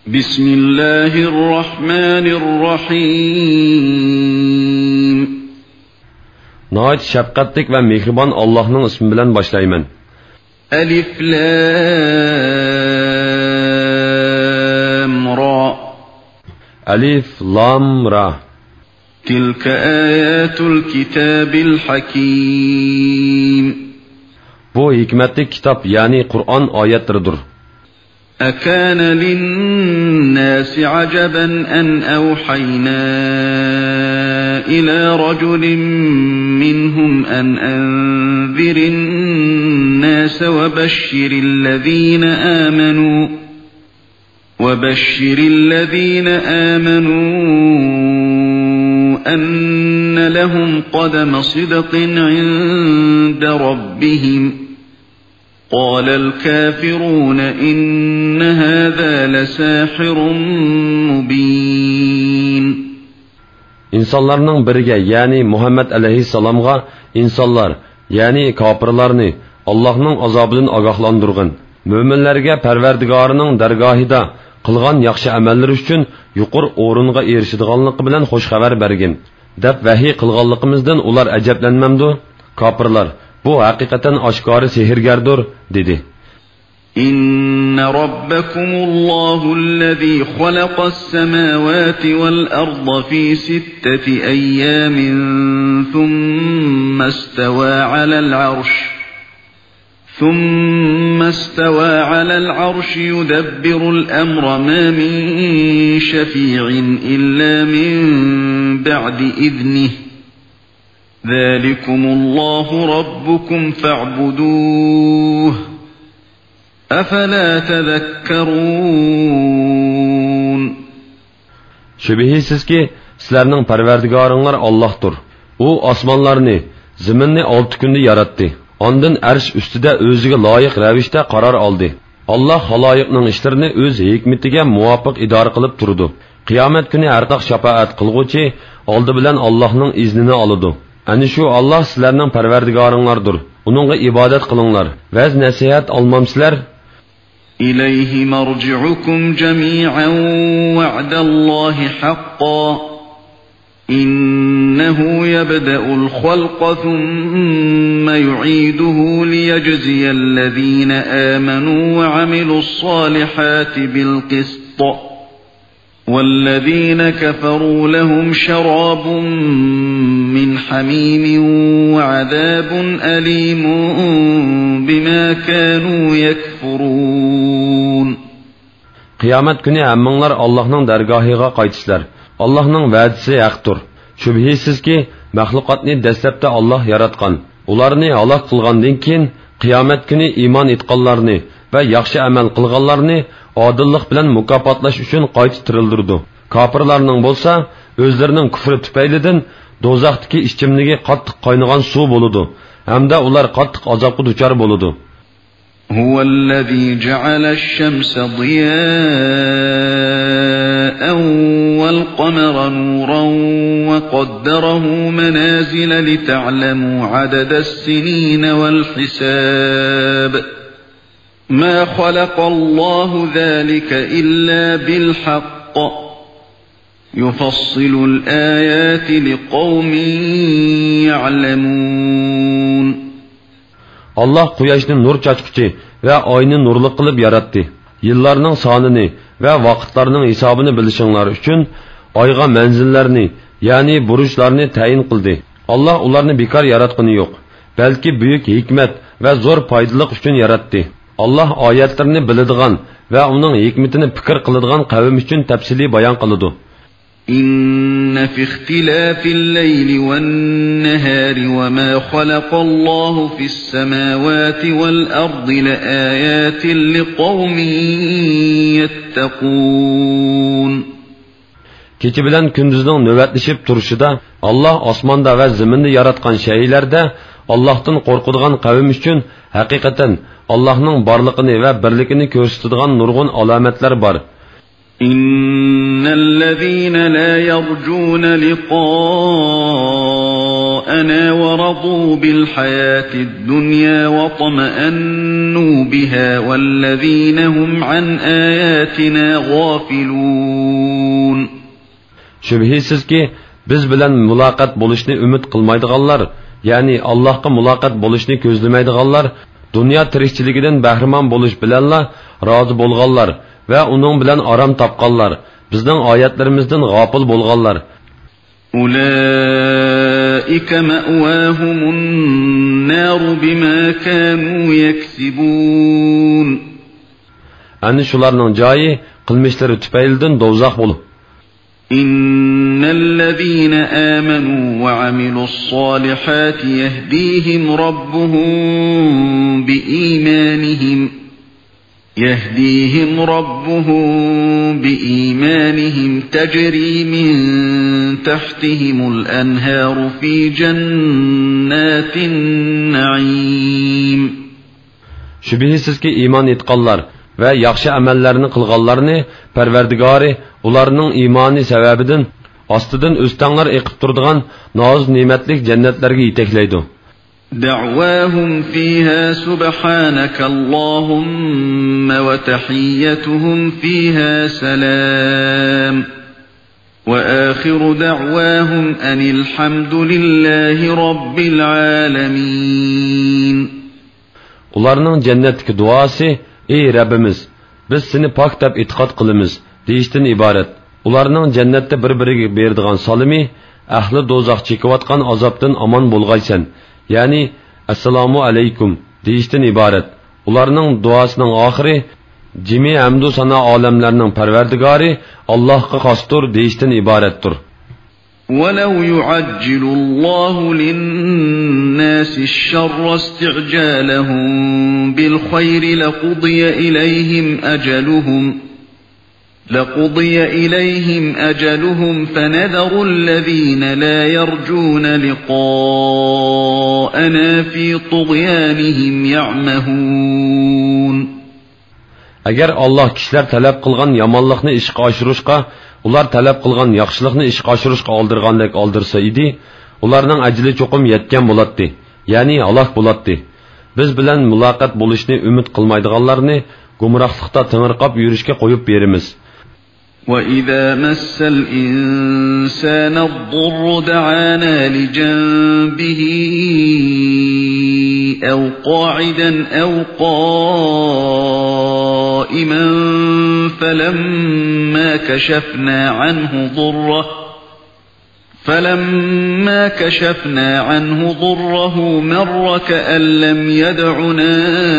بسم الله الرحمن الرحيم نهايت شفقتlik ve mehriban Allah'ın ismi bilen başlayman. Alif Lam Ra. Alif Lam Ra. Tilka ayatul kitabil hakim. Bu hikmetli kitap yani Kur'an ayetleridir. أكان للناس عجبا أن أوحينا إلى رجل منهم أن أنذر الناس وبشر الذين آمنوا أن لهم قدم صدق عند ربهم قال الكافرون إن هذا لساحر مبين. İnsanlarning biriga yani Muhammed aleyhisselamga insanlar yani kafirlarni Allah'ның azobidan ogohlantirgin. Mo'minlarga Parvardigorining dargohida qilgan yaxshi amallari uchun yuqori o'ringa erishadiganligi bilan xush xabar bergin deb vahiy qilganligimizdan ular ajablanmamdi. Kafirlar bu hakikaten aşkarı sehirgardır dedi. İnne rabbekumullahu halaqas semavati vel arda fi sitteti eyyamin thumma istawa alel arş yudebbirul emra ma min şefi'in illa min ba'di iznih. ذَلِكُمُ اللّٰهُ رَبُّكُمْ فَاعْبُدُوهُ أَفَلَا تَذَكَّرُونَ. Şübihisiz ki sizlerinin perverdigarınlar Allah'tır. O asmanlarını, ziminni 6 günde yarattı. Ondan erş üstüde özüge layık ravişte karar aldı. Allah halayıkның işlerini öz hikmetige muvafık idare kılıp durdu. Kıyamet günü ertak şafaat kılgıçı aldı bilen Allah'ның iznini alıdı. Ani şu Allah sizlerning parvardigoringlardir. Uningga ibodat qilinglar. Vaz nasihat olmamsizlar. İleyhi marji'ukum jami'an va'dallahi haqqan. İnnehu yebda'ul halqa thumma yu'iduhu liyejziyellezine amenu ve amilus salihati bil qist. وَالَّذِينَ كَفَرُوا لَهُمْ شَرَابٌ مِّنْ حَمِيمٍ وَعَذَابٌ أَلِيمٌ بِمَا كَانُوا يَكْفُرُونَ. Kıyamet günü hemminlar Allah'ның dergahıga qaytışlar. Allah'ның va'disi haqdır. Şübhisiz ki mahlukatni dastlabda Allah yaratgan. Ularni halak qilgandan keyin qiyomat kuni iymon etganlarni va yaxshi amal qilganlarni adillik bilan mukofotlash uchun qayta tirildirdi. Kofirlarning bo'lsa, o'zlarining kufri tufaylidan do'zaxdagi ichimligi qattiq qaynagan suv bo'ladi, hamda ular qattiq azobga duchor bo'ladi. Huvallazi ja'alash-shamsa diya'an wal-qamara nuran wa qaddarahu manazila lita'lamu 'adada-s-sinina wal-hisab. ما خلق الله ذلك إلا بالحق يفصل الآيات لقوم يعلمون. Allah quyoshni nur chachquchi va oyni nurli qilib yaratdi. Yillarning sonini va vaqtlarning hisobini bilishinglar uchun oyga manzillarni, ya'ni burujlarni tayin qildi. Allah ularni bekor yaratgani yo'q, balki buyuk hikmat va zo'r foydaliq uchun yaratdi. Allah oyatlarni biladigan va uning hikmetini fikr qiladigan qavm uchun tafsili bayon qiladi. İnne fi ihtilafil leyli ven nehari ve ma khalaqallahu fis semawati vel ardi laayatin liqaumin yettaqun. Kechi bilan kunduzning navbatlashib turishida Allah osmonda va zaminda yaratgan shaylarda Allah'tan qo'rqadigan qavm uchun haqiqatan Allah'ның barlığını ve birlikini gösterdiğin nurgun alametler var. İnnellezîne lâ yercûne liqâ لقاءنا ورضوا بالحياة الدنيا واطمأنوا بها والذين هم عن آياتنا غافلون. Şübhisiz ki biz bilen mülaqat buluşni ümit kılmaydıganlar, yani Allah'a mülaqat buluşni közlemaydiganlar, dünya tirikçiligidan bahriman buluş bilenla razı bolganlar ve onun bilen aram tapqanlar, bizning oyatlarimizdan g'ofil bo'lganlar. Ulaika ma'wahumun nar bima kanu yaksibun. Ani shularning joyi qilmishlari tufaylidan do'zax bo'lib. Innallazina amanu wa amilus solihati yahdihim rabbuhum بإيمانهم تجري من تحتهم الأنهار في جنات النعيم. Şübhisiz ki iman etqanlar ve yaxshi amallarni qilganlarni Parvardigori ularning imoni sababidan ostidan o'stanglar eqib turadigan noz ne'matlik jannatlarga yetaklaydi. دعواهم فيها سبحانك اللهم وتحيتهم فيها سلام وآخر دعواهم أن الحمد لله رب العالمين. Ularning jannatdagi duosi: "Ey Rabbimiz, biz seni pok deb e'tiqod qilamiz" deyishdan iborat. Ularning jannatda bir-biriga beradigan salimi ahli do'zax chekayotgan azobdan omon bo'lg'aysan. Yani assalomu alaykum deyishdan iborat. Ularning duosining oxiri jimi hamdu sana olamlarning parvardigori Allohga xosdir deyishdan iboratdir. وَلَوْ يُعَجِّلُ اللَّهُ لِلنَّاسِ الشَّرَّ اسْتِعْجَالَهُم بِالْخَيْرِ لقضي إليهم أجلهم فنذر الذين لا يرجون لقاءنا في طغيانهم يعمهون. Agar Allah kişiler talep qilgan yomonlikni ishga oshirishga, ular talep qilgan yaxshilikni ishga oshirishga oldirgandek oldirsa edi, ularning ajli cho'qim yetgan bo'ladi, ya'ni halok bo'ladi. Biz bilan muloqot bo'lishni umid qilmaydiganlarni gumrohlikda tingirqab yurishga qo'yib beramiz. وَإِذَا مَسَّ الْإِنسَانَ الضُّرُّ دَعَانَا لِجَنبِهِ أَوْ قَاعِدًا أَوْ قَائِمًا فَلَمَّا كَشَفْنَا عَنْهُ ضُرَّهُ مَرَّ كَأَن لَّمْ يَدْعُنَا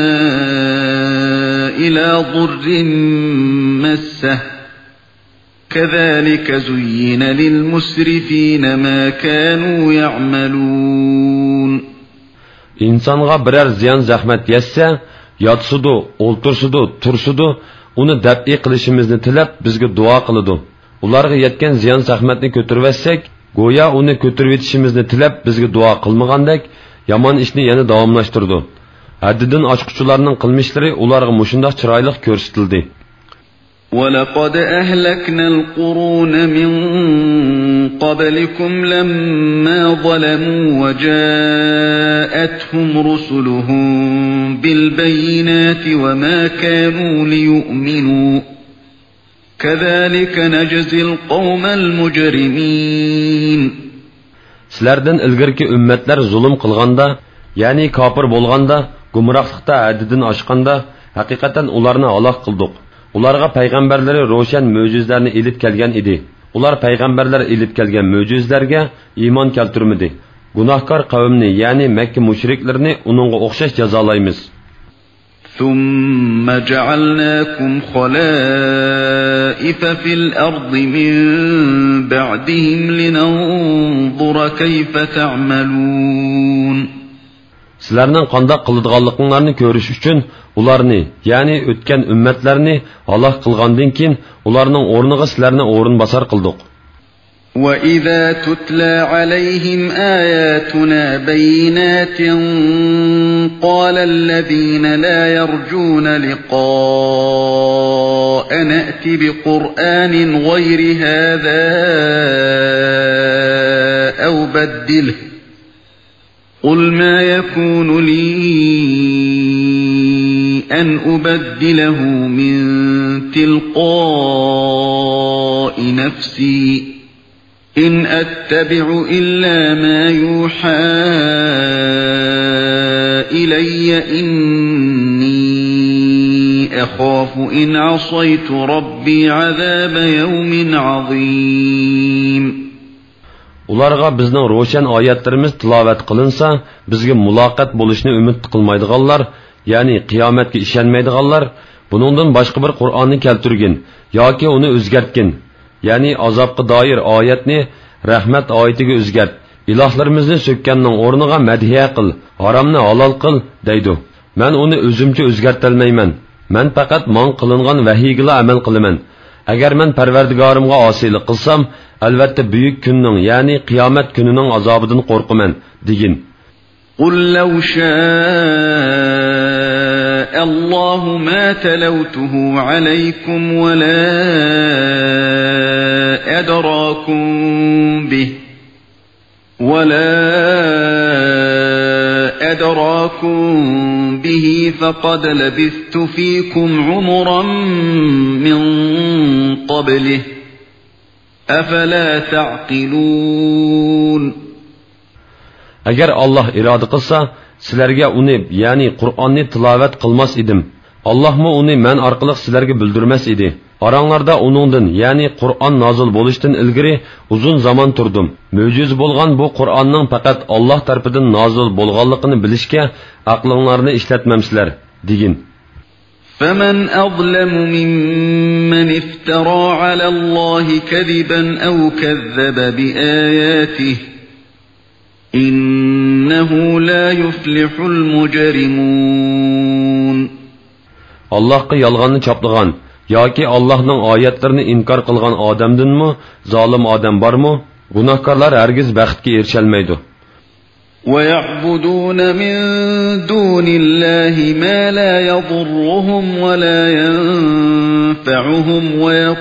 إِلَى ضُرٍّ مَّسَّهُ كَذَلِكَ زُيِّنَ لِلْمُسْرِفِينَ مَا كَانُوا يَعْمَلُونَ. İnsanga birer ziyan zahmet yetse, yatsudu, oltursudu, tursudu, onu dab'i qilishimizni tilab bizga duo qiladi. Ularga yetgan ziyan zahmetni ko'tirvetsek, go'yo uni ko'tirib yetishimizni tilab bizga duo qilmagandek, yomon ishni yana davomlashtirdi. Haddidan oshquchilarning qilmishlari ularga mushundoq chiroyli ko'rsatildi. وَلَقَدْ أَهْلَكْنَا الْقُرُونَ مِنْ قَبْلِكُمْ لَمَّا ظَلَمُوا وَجَاءَتْهُمْ رُسُلُهُم بِالْبَيِّنَاتِ وَمَا كَانُوا لِيُؤْمِنُوا كَذَلِكَ نَجْزِي الْقَوْمَ الْمُجْرِمِينَ. Sizlerden ilgirki ümmetler zulüm kılganda, yani kafir bolganda, gumrahlıkta haddidan aşkanda, hakikaten ularını halak kıldık. Ularga payg'ambarlari ro'shan mo'jizlarni elib kelgan edi. Ular payg'ambarlar elib kelgan mo'jizlarga iymon keltirmadi. Gunohkor qavmni, ya'ni Makka mushriklarini uningga o'xshash jazolaymiz. ثُمَّ جَعَلْنَاكُمْ خَلَائِفَ فِي الْأَرْضِ مِنْ بَعْدِهِمْ لِنَنْظُرَ كَيْفَ تَعْمَلُونَ. Sizlarning qanday qiladiganliklarini ko'rish uchun ularni, ya'ni o'tgan ummatlarni halok qilgandan keyin ularning o'rniga sizlarni o'rin bosar qildik. وَإِذَا تُتْلَى عَلَيْهِمْ آيَاتُنَا بَيِّنَاتٍ قَالَ الَّذِينَ لَا يَرْجُونَ لِقَاءَنَا ائْتِ بِقُرْآنٍ غَيْرِ هَذَا أَوْ بَدِّلْهُ قل ما يكون لي أن أبدله من تلقاء نفسي إن أتبع إلا ما يوحى إلي إني أخاف إن عصيت ربي عذاب يوم عظيم. Ularga bizning ro'shan oyatlarimiz tilovat qilinsa, bizga muloqot bo'lishni umid qilmaydiganlar, ya'ni qiyomatga ishonmaydiganlar, buningdan boshqa bir Qur'onni keltirgin yoki uni o'zgartgin, ya'ni azobga doir oyatni rahmat oyatiga o'zgart, ilohlarimizni so'kkanning o'rniga madhiya qil, haromni halol qil deydi. Men uni o'zimcha o'zgartirmayman. Men faqat men qilingan vahiyga amal qilaman. Agar men Parvardigorimga osiylik qilsam, albatta buyuk kunning, ya'ni qiyomat kunining azobidan qo'rqaman degin. Qul law sha'a Allohu ma talawtuhu alaykum wa la adrakum bih wa la adrakum bihi faqad labistu fiikum umran min qablihi أفلا تعقلون. Agar Allah iroda qilsa, sizlarga uni, ya'ni Qur'onni tilovat qilmas edim. Allohmi uni men orqali sizlarga bildirmas edi. Oranglarda uningdan, ya'ni Qur'on nozil bo'lishdan ilgari uzun zaman turdim. Mo'jiz bo'lgan bu Qur'onning faqat Alloh tarafidan nozil bo'lganligini bilishga aqlinglarni ishlatmamsizlar degin. فمن أظلم ممن افترى على الله كذبا أو كذب بآياته إنه لا يفلح المجرمون. Allah'a yalğanını çaplagan, yoki Allah'ның ayetlerini inkar qilgan odamdinmi, zolim odam bormi? Gunohkorlar hargiz baxtga erisholmaydi. وَيَعْبُدُونَ مِن دُونِ اللَّهِ مَا لَا يَضُرُّهُمْ وَلَا يَنفَعُهُمْ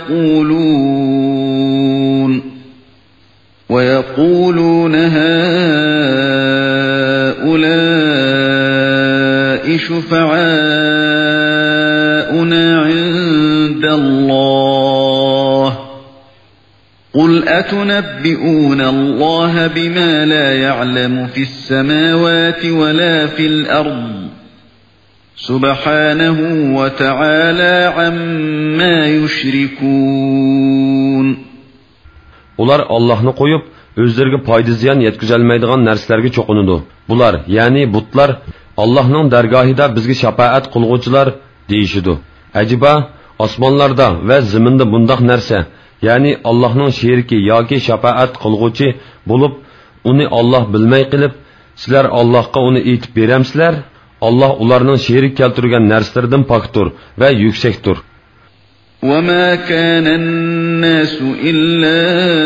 وَيَقُولُونَ هَؤُلَاءِ شُفَعَاؤُنَا عِندَ اللَّهِ قُلْ أَتُنَبِّئُونَ اللَّهَ بِمَا لَا يَعْلَمُ فِي السَّمَاوَاتِ وَلَا فِي الْأَرْضِ سُبْحَانَهُ وَتَعَالَى عَمَّا يُشْرِكُونَ. Ular Allah'ını koyup özlerine payda ziyan yetkizilmeydiğin nerslerge çokunudu. Bular, yani butlar Allah'ın dergahida bizge şafaat kılgıçılar deyişidu. Acaba osmanlarda ve ziminde bundak nerse, yani Allah'ın şeriki yoki şafaat kılgıçı bulup, onu Allah bilmey kılıp, sizler Allah'a onu itip beremsizler, Allah ularının şerik keltirgen nerslerden paktur ve yüksektur. وَمَا كَانَ النَّاسُ إِلَّا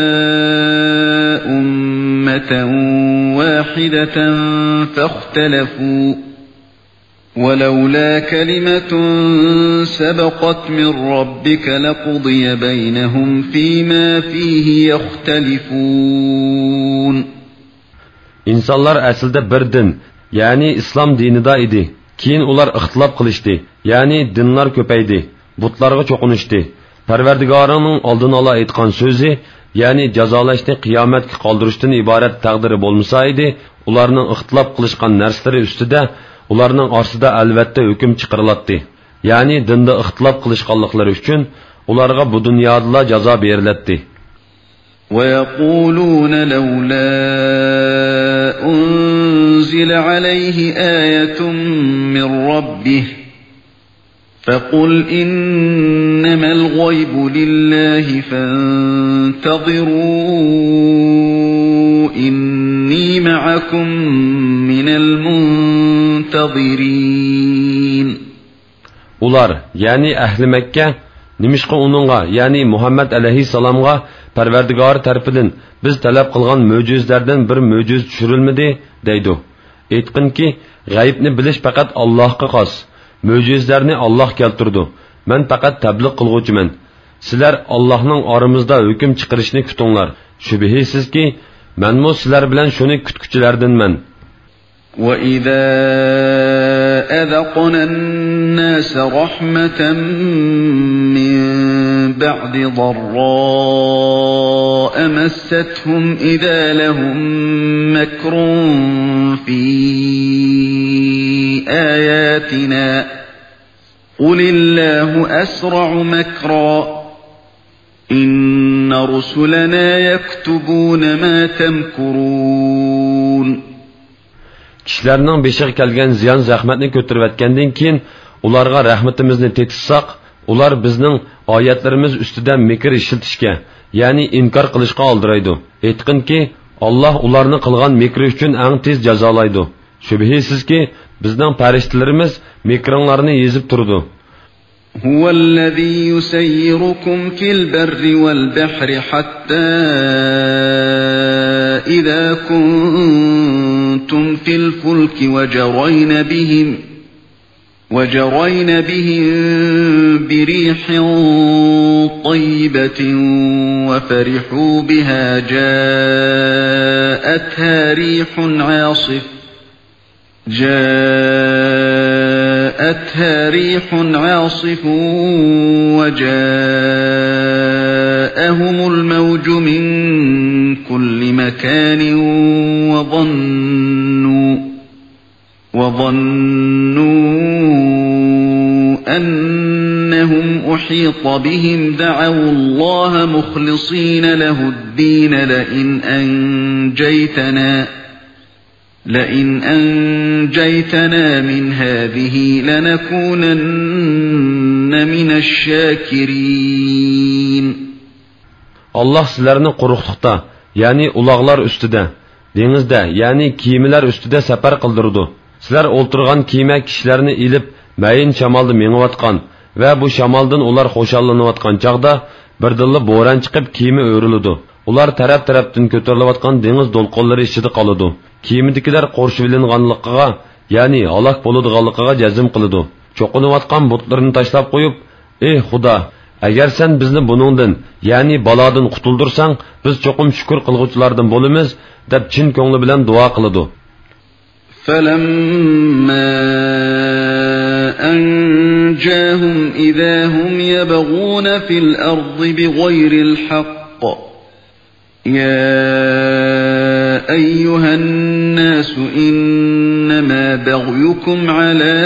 أُمَّةً وَاحِدَةً فَاخْتَلَفُوا وَلَوْلَا كَلِمَةٌ سَبَقَتْ مِنْ رَبِّكَ لَقُضِيَ بَيْنَهُمْ فِيمَا فِيهِ يَخْتَلِفُونَ. İnsanlar aslında bir din, yani İslam dinida idi. Keyin ular ixtilof qilishdi, yani dinlar ko'paydi. Butlarga cho'qinishdi. Parvardigorining oldin ola aytgan so'zi, ya'ni jazolashni qiyomatga qoldirishdan iborat taqdiri bo'lmasa edi, ularning ixtilof qilishgan narsalari ustida ularning orasida albatta hukm chiqariladi. Ya'ni dinda ixtilof qilishganliklari uchun ularga bu dunyoda jazo beriladi. وَيَقُولُونَ لَوْلَا أُنْزِلَ عَلَيْهِ آيَةٌ مِّن رَّبِّهِ فَقُلْ إِنَّمَا الْغَيْبُ لِلَّهِ فَانْتَظِرُوا إِنِّي مَعَكُمْ مِنَ الْمُنْتَظِرِينَ. Ular, yani Ahli Mekke, nimishqa onunğa, yani Muhammed aleyhisselamğa Parvardigor tarafidan biz talab qilgan mo'jizlardan bir mo'jiz tushirilmadi deydi. Aytqinki, g'aybni bilish faqat Allohga xos. Mo'jizlarni Alloh keltirdi. Men faqat tabliq qilguvchiman. Sizlar Allohning oramizda hukm chiqarishni kutinglar. Shubhisizki, menmo sizlar bilan shuni kutguchilardanman. وَإِذَا أَذَقْنَا النَّاسَ رَحْمَةً مِّن بَعْدِ ضَرَّاءٍ مَسَّتْهُمْ إِذَا لَهُم مَّكْرٌ فِي آيَاتِنَا قُلِ اللَّهُ أَسْرَعُ مَكْرًا إِنَّ رُسُلَنَا يَكْتُبُونَ مَا تَمْكُرُونَ. Kişilərinin beşiği kelgen ziyan zahmetini götürüp etkendiğin keyin ularga rahmetimizni tetişsaq, ular bizning oyatlarimiz üstüden mikir işiltishga, yani inkar qilishga aldıraydı. Aytqinki, Allah ularni qilgan mikri uchun eng tez jazolaydi. Shubhisizki, bizning farishtalarimiz mikringlarni yezib turdi. هو الذي يسيركم في البر والبحر حتى إذا كنتم في الفلك وجرين بهم بريح طيبة وفرحوا بها جاءتها ريح عاصف وجاءهم الموج من كل مكان وظنوا أنهم أحيط بهم دعوا الله مخلصين له الدين لئن أنجيتنا من هذه لنكونن من الشاكرين. Allah sizlarni quruqliqda, yani ulaqlar üstüde, denizde, yani kiyimiler üstüde sefer kıldırdı. Sizler olturgan kiyime kişilerini ilip, mayin şamalda meňiwatqan ve bu şamaldan ular hoşallanywatqan çağda birdinli boran çıkıp kiyimi öğrülüdü. Ular taraf-tarafdan kötürülüwatqan deniz dolqonlary içinde qalıdı. Kiyimidikiler qorşuvilinganlygyga, yani halak boludiganlygyga jazm qılıdı. Çoqunywatqan butlaryny taşlap qoyup, "Ey Xudo, agar sen bizni buningdan, yani baladan qutuldursan, biz çoqum şükür qilguvchilardan bolamiz" deb chin ko'ngli bilan duo qiladi. فَلَمَّا أَنْجَاهُمْ إِذَا هُمْ يَبْغُونَ فِي الْأَرْضِ بِغَيْرِ الْحَقِّ يَا أَيُّهَا النَّاسُ إِنَّمَا بَغْيُكُمْ عَلَى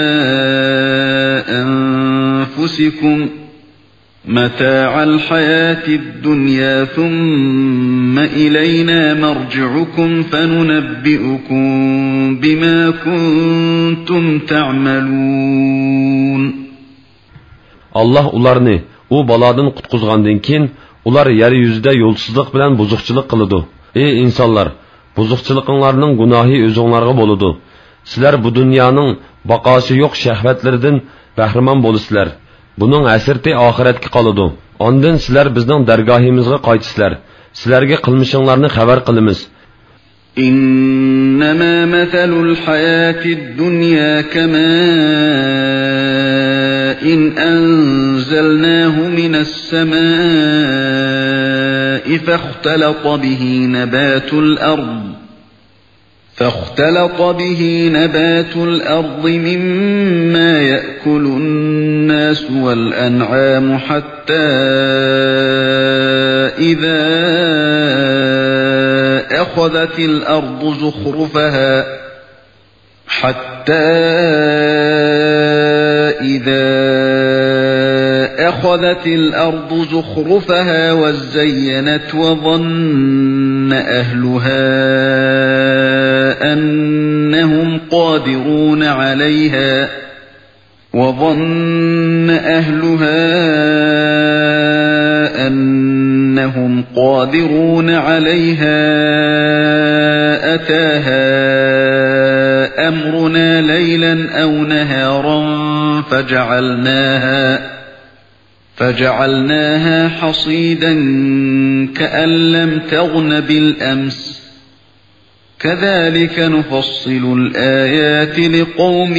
أَنفُسِكُمْ مَتَاعَ الْحَيَاةِ الدُّنْيَا ثُمَّ إِلَيْنَا مَرْجِعُكُمْ فَنُنَبِّئُكُمْ بِمَا كُنْتُمْ تَعْمَلُونَ. Allah ularni o baladan qutquzgandan keyin ular yer yüzüde yolsuzluk bilen buzuqchilik qiladi. Ey insanlar, buzuqchilikinglarning gunohi o'zinglarga bo'ladi. Sizlar bu dunyoning baqosi yo'q shahvatlaridan bahramon bo'lisizlar. Buning asirti oxiratga qoladi. Ondan sizlar bizning dargohimizga qaytisizlar. Sizlarga qilmishinglarni xabar qilamiz. إنما مثل الحياة الدنيا كماء إن أنزلناه من السماء فاختلط به نبات الأرض مما يأكل الناس والأنعام حتى إذا أخذت الأرض زخرفها وزينت وظن أهلها أنهم قادرون عليها أتاها أمرنا ليلا أو نهارا فجعلناها حصيدا كأن لم تغن بالأمس كذلك نفصل الآيات لقوم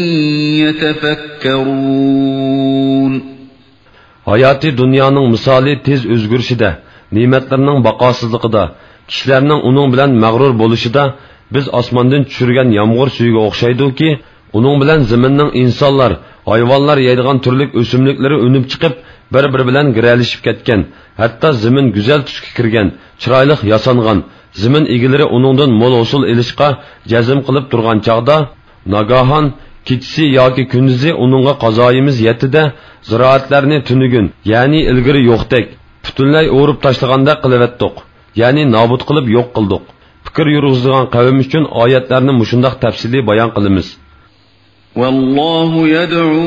يتفكرون. Hayati dünyanın misali tez özgürüşüde, nimetlerinin bakasızlıkıda, kişilerinin onun bilen mağrur buluşuda, biz osmondan tushirgan yomg'ir suyiga o'xshaydi-ki, uning bilan zaminning insonlar, hayvonlar yeydigan turli o'simliklari unib chiqib, bir-biri bilan giralishib ketgan. Hatto zamin go'zal tusga kirgan, chiroyli yasangan, zamin egilari uningdan mo'l hosil elishqa jazm qilib turgan chaqda, nagahon kechisi yoki kunduzi uningga qazoyimiz yetdi-da, ziroatlarni tunugun, ya'ni ilgari yo'qdek, butunlay o'rib tashlaganda qilavetdik, ya'ni nobud qilib yo'q qildik. Fikr yurg'izgan qavm uchun oyatlarni mushundoq tafsiliy bayon qilamiz. Vallohu yad'u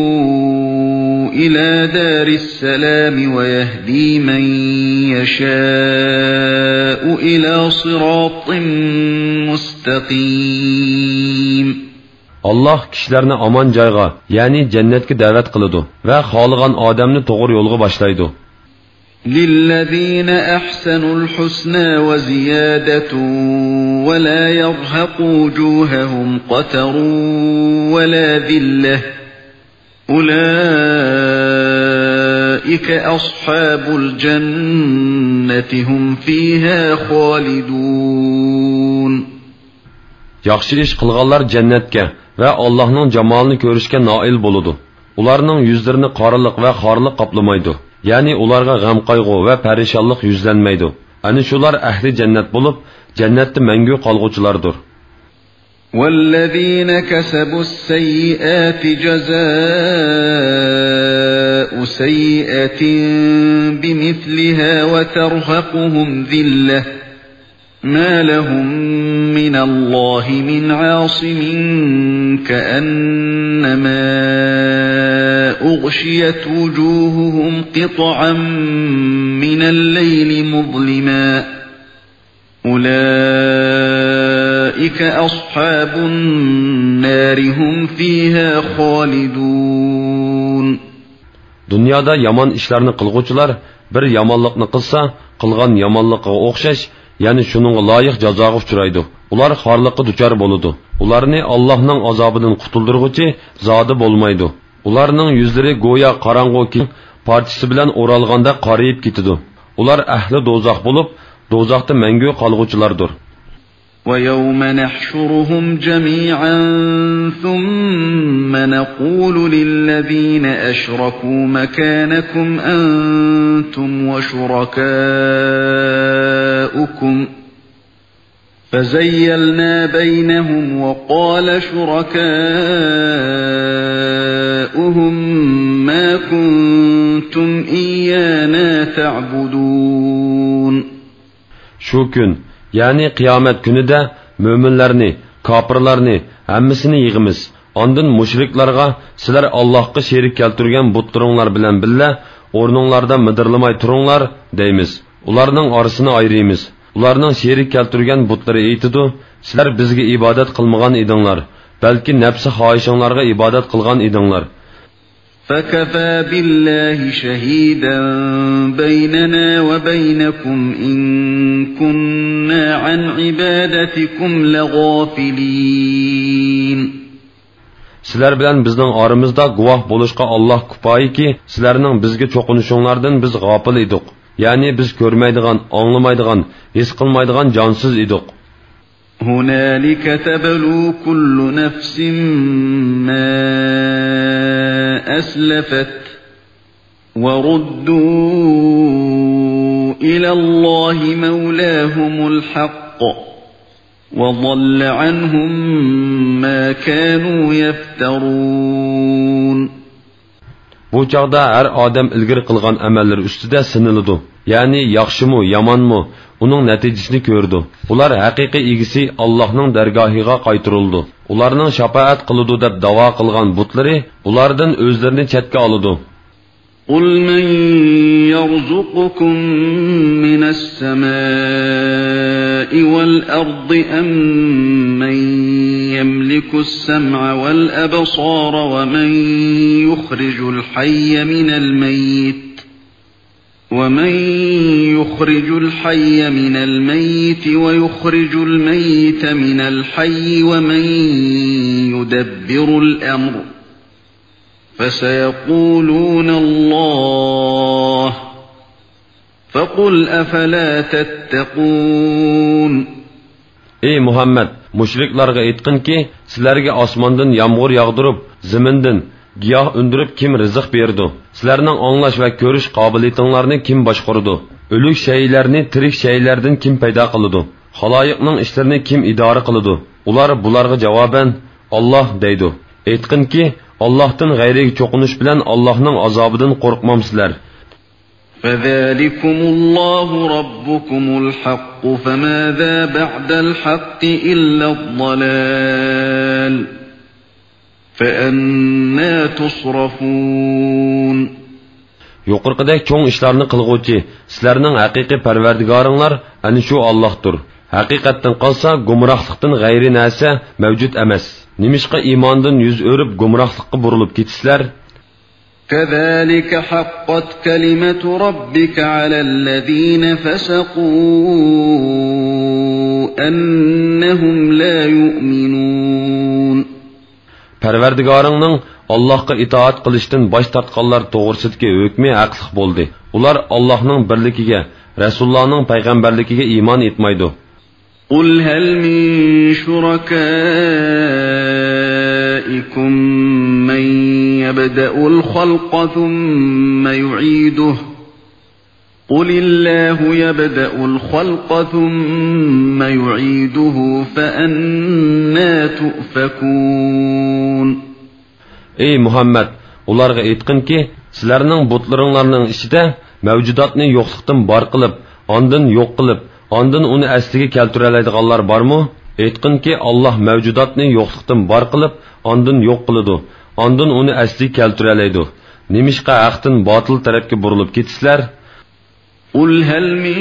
ila daris salam va yahdi man yasha'u ila siratin mustaqim. Allah kishilarni omon joyga, ya'ni jannatga da'vat qiladi va xohlagan odamni to'g'ri yo'lga boshlaydi. للذين أحسنوا الحسنى وزيادة ولا يرهق وجوههم قتر ولا ذلة أولئك أصحاب الجنة هم فيها خالدون. Yaxshi ish qilganlar jannatga va Allohning jamolini ko'rishga noil bo'ladi. Ularning yuzlarini qoraliq va xorliq qoplamaydi. Yani ularga g'am qayg'u va parishonlik yuzlanmaydi. Ani shular ahli jannat bo'lib, jannatda mangu qolg'uvchilardir. والذين كسبوا السيئات جزاء سيئة بمثلها وترهقهم ذلة ما لهم من الله من عاصم كأنما أغشيت وجوههم قطعا من الليل مظلما أولئك أصحاب النار هم فيها خالدون. Dünyada yaman işlerini qilguvchilar bir yamanlıqni qilsa, qilgan yamanlıqqa o'xshash, ya'ni shuningga loyiq jazoga uchraydi. Ular xorliqqa duchor bo'ladi. Ularni Allohning azobidan qutuldirguchi zodi bo'lmaydi. Ularning yuzlari go'yo qorong'u parchasi bilan o'ralganda qorayib ketadi. Ular ahli do'zax bo'lib, do'zaxda mangu qolguvchilardir. وَيَوْمَ نَحْشُرُهُمْ جَمِيعًا ثُمَّ نَقُولُ لِلَّذِينَ أَشْرَكُوا مَكَانَكُمْ أَنْتُمْ وَشُرَكَاؤُكُمْ فَزَيَّلْنَا بَيْنَهُمْ وَقَالَ شُرَكَاؤُهُمْ مَا كُنْتُمْ إِيَّانَا تَعْبُدُونَ. Şu gün, yani kıyamet günü de müminlerini, kapırlarını, hemmisini yığımız. Ondan müşriklarga, sizler Allah'a şerik keltirgen butturunlar bilen bille, ornunlarda müdürlemay turunlar, deymiz. Ularının arasını ayrıyımız. Ularının şerik keltirgen butları eytidu, sizler bizge ibadet kılmagan idinlar. Belki nefsi haişanlarga ibadet kılgan idinlar. فَكَفَى بِاللَّهِ شَهِيدًا بَيْنَنَا وَبَيْنَكُمْ إِن كُنَّا عَنْ عِبَادَتِكُمْ لَغَافِلِينَ. Sizler bilen bizden aramızda guvah buluşka Allah kupayı ki, sizlerinin bizge çokunuşunlardan biz gafil idik. Yani biz görmeydiğen, anlamaydiğen, his kılmaydiğen cansız idik. هُنَالِكَ تَبْلُو كُلُّ نَفْسٍ مَا أَسْلَفَتْ وَرُدُّوا إِلَى اللَّهِ مَوْلَاهُمُ الْحَقِّ وَضَلَّ عَنْهُمْ مَا كَانُوا يَفْتَرُونَ. Bu çağda her adam ilgiri kılgan emelleri üstüde sınılıdı. Yani yakşımı, yamanmı, onun neticesini gördü. Ular haqiqiy egisi Allah'ның dergahiga qaytırıldı. Ularning şafaat qılıdı deb dava qılgan butları, ulardan özlerini chetga alıdı. قُلْ مَنْ يَرْزُقُكُمْ مِنَ السَّمَاءِ وَالْأَرْضِ أَمَّنْ يَمْلِكُ السَّمْعَ وَالْأَبْصَارَ وَمَنْ يُخْرِجُ الْحَيَّ مِنَ الْمَيِّتِ وَيُخْرِجُ الْمَيِّتَ مِنَ الْحَيِّ وَمَنْ يُدَبِّرُ الْأَمْرَ فَسَيَقُولُونَ اللَّهُ فَقُلْ أَفَلَا تَتَّقُونَ. Ey Muhammad, mushriklarga aytqinki, sizlarga osmondan yomg'ir yog'dirib, zamindan giyoh undirib kim rizq berdi? Sizlarning anglash va ko'rish qobiliyatinglarni kim boshqardi? O'lik shaylarni tirik shaylardan kim paydo qildi? Xaloyiqning ishlarini kim idora qildi? Ular bularga javoban Alloh deydi. Aytqinki, Allohdan g'ayriga cho'qinish bilan Allohning azobidan qo'rqmamsizlar. فذلكم الله ربكم الحق فماذا بعد الحق إلا الضلال فأنا تصرفون. Yuqorqidek cho'ng ishlarni qilguvchi sizlarning haqiqiy parvardigoringlar ana shu Allohdir. Haqiqatdan qolsa gumrohlikdan g'ayri narsa mavjud emas. Nimishqa iymondan yuz o'rib gumrohlikqa burilib ketisizlar? كذلك حقت كلمة ربك على الذين فسقوا أنهم لا يؤمنون. Parvardigoringning Allohga itoat qilishdan bosh tortganlar to'g'risidagi hukmi haqliq bo'ldi. Ular Allohning birligiga, Rasulullohning payg'ambarligiga iymon etmaydi. قل هل من شركائكم من يبدأ الخلق ثم يعيده قل الله يبدأ الخلق ثم يعيده فأنا تؤفكون. Ey Muhammad, ularga aytqinki, sizlarning butlaringlarning ichida mavjudotni yo'qlikdan bor qilib, ondan yo'q qilib, ondan uni asliga keltira oladiganlar bormi? Aytqinki, Alloh mavjudotni yo'qlikdan bor qilib, ondan yo'q qiladi, ondan uni asliga keltira oladi. Nimishqa haqdan botil tarafga burilib ketisizlar? قل هل من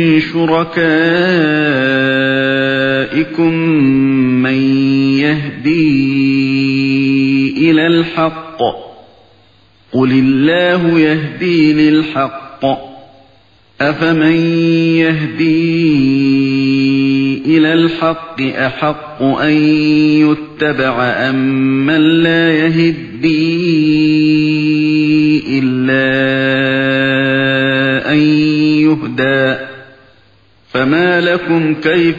شركائكم من يهدي إلى الحق قل الله يهدي للحق أفمن يهدي إلى الحق أحق أن يتبع أم من لا يهدي إلا أن يهدى فما لكم كيف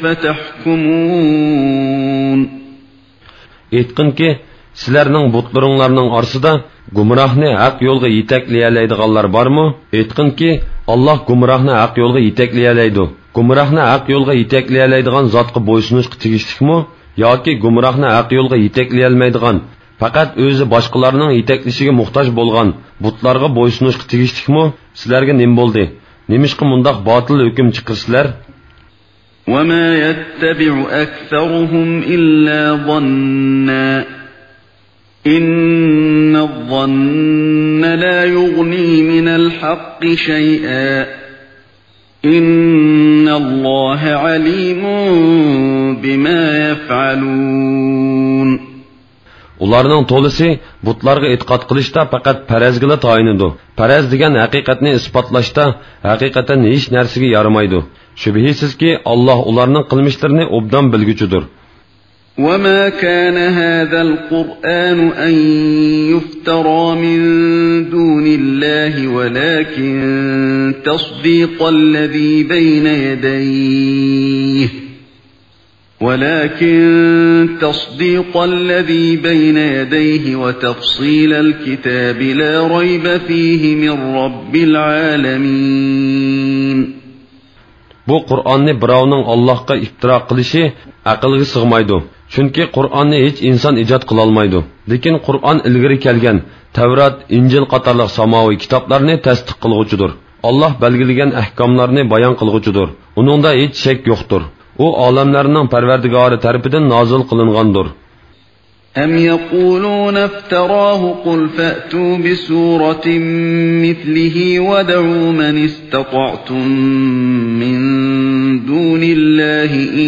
تحكمون. Aytqinki, sizlarning butlaringlarning orasida gumrohni haq yo'lga yetaklayoladiganlar bormi? Aytqinki, Alloh gumrohni haq yo'lga yetaklayoladi. Gumrohni haq yo'lga yetaklayoladigan zotga bo'ysunishga tegishlikmi yoki gumrohni haq yo'lga yetaklay faqat o'zi boshqalarning yetaklishiga muhtoj bo'lgan butlarga bo'ysunishga tegishlikmi? Sizlarga nima bo'ldi? Nimishqa mundoq botil hukm chiqirsizlar? وما يتبع أكثرهم إلا ظنا إن الظن لا يغني من الحق شيئا إن الله عليم بما يفعلون. Ularning to'lisi butlarga e'tiqod qilishda faqat farazgina tayinidi. Faraz degan haqiqatni isbotlashda haqiqatan hech narsaga yaramaydi. Shubhisizki Alloh ularning qilmishlarini obdan bilguchidir. وما كان هذا القرآن أن يفترى من دون الله ولكن تصديق الذي بين يديه وتفصيل الكتاب لا ريب فيه من رب العالمين. Bu Qur'onni birovning Allohga iftiro qilishi aqlga sig'maydi. Chunki Qur'onni hech inson ijod qila olmaydi. Lekin Qur'on ilgari kelgan Tavrat, Injil qatorliq samoviy kitoblarni tasdiq qilguvchidir. Alloh belgilagan ahkomlarni bayon qilguvchidir. Uningda hech shak yo'qdir. U olamlarning Parvardigori tarafidan nozil qilingandir. أم يقولون افتراه قل فأتوا بسورة مثله ودعوا من استطعتم من دون الله إن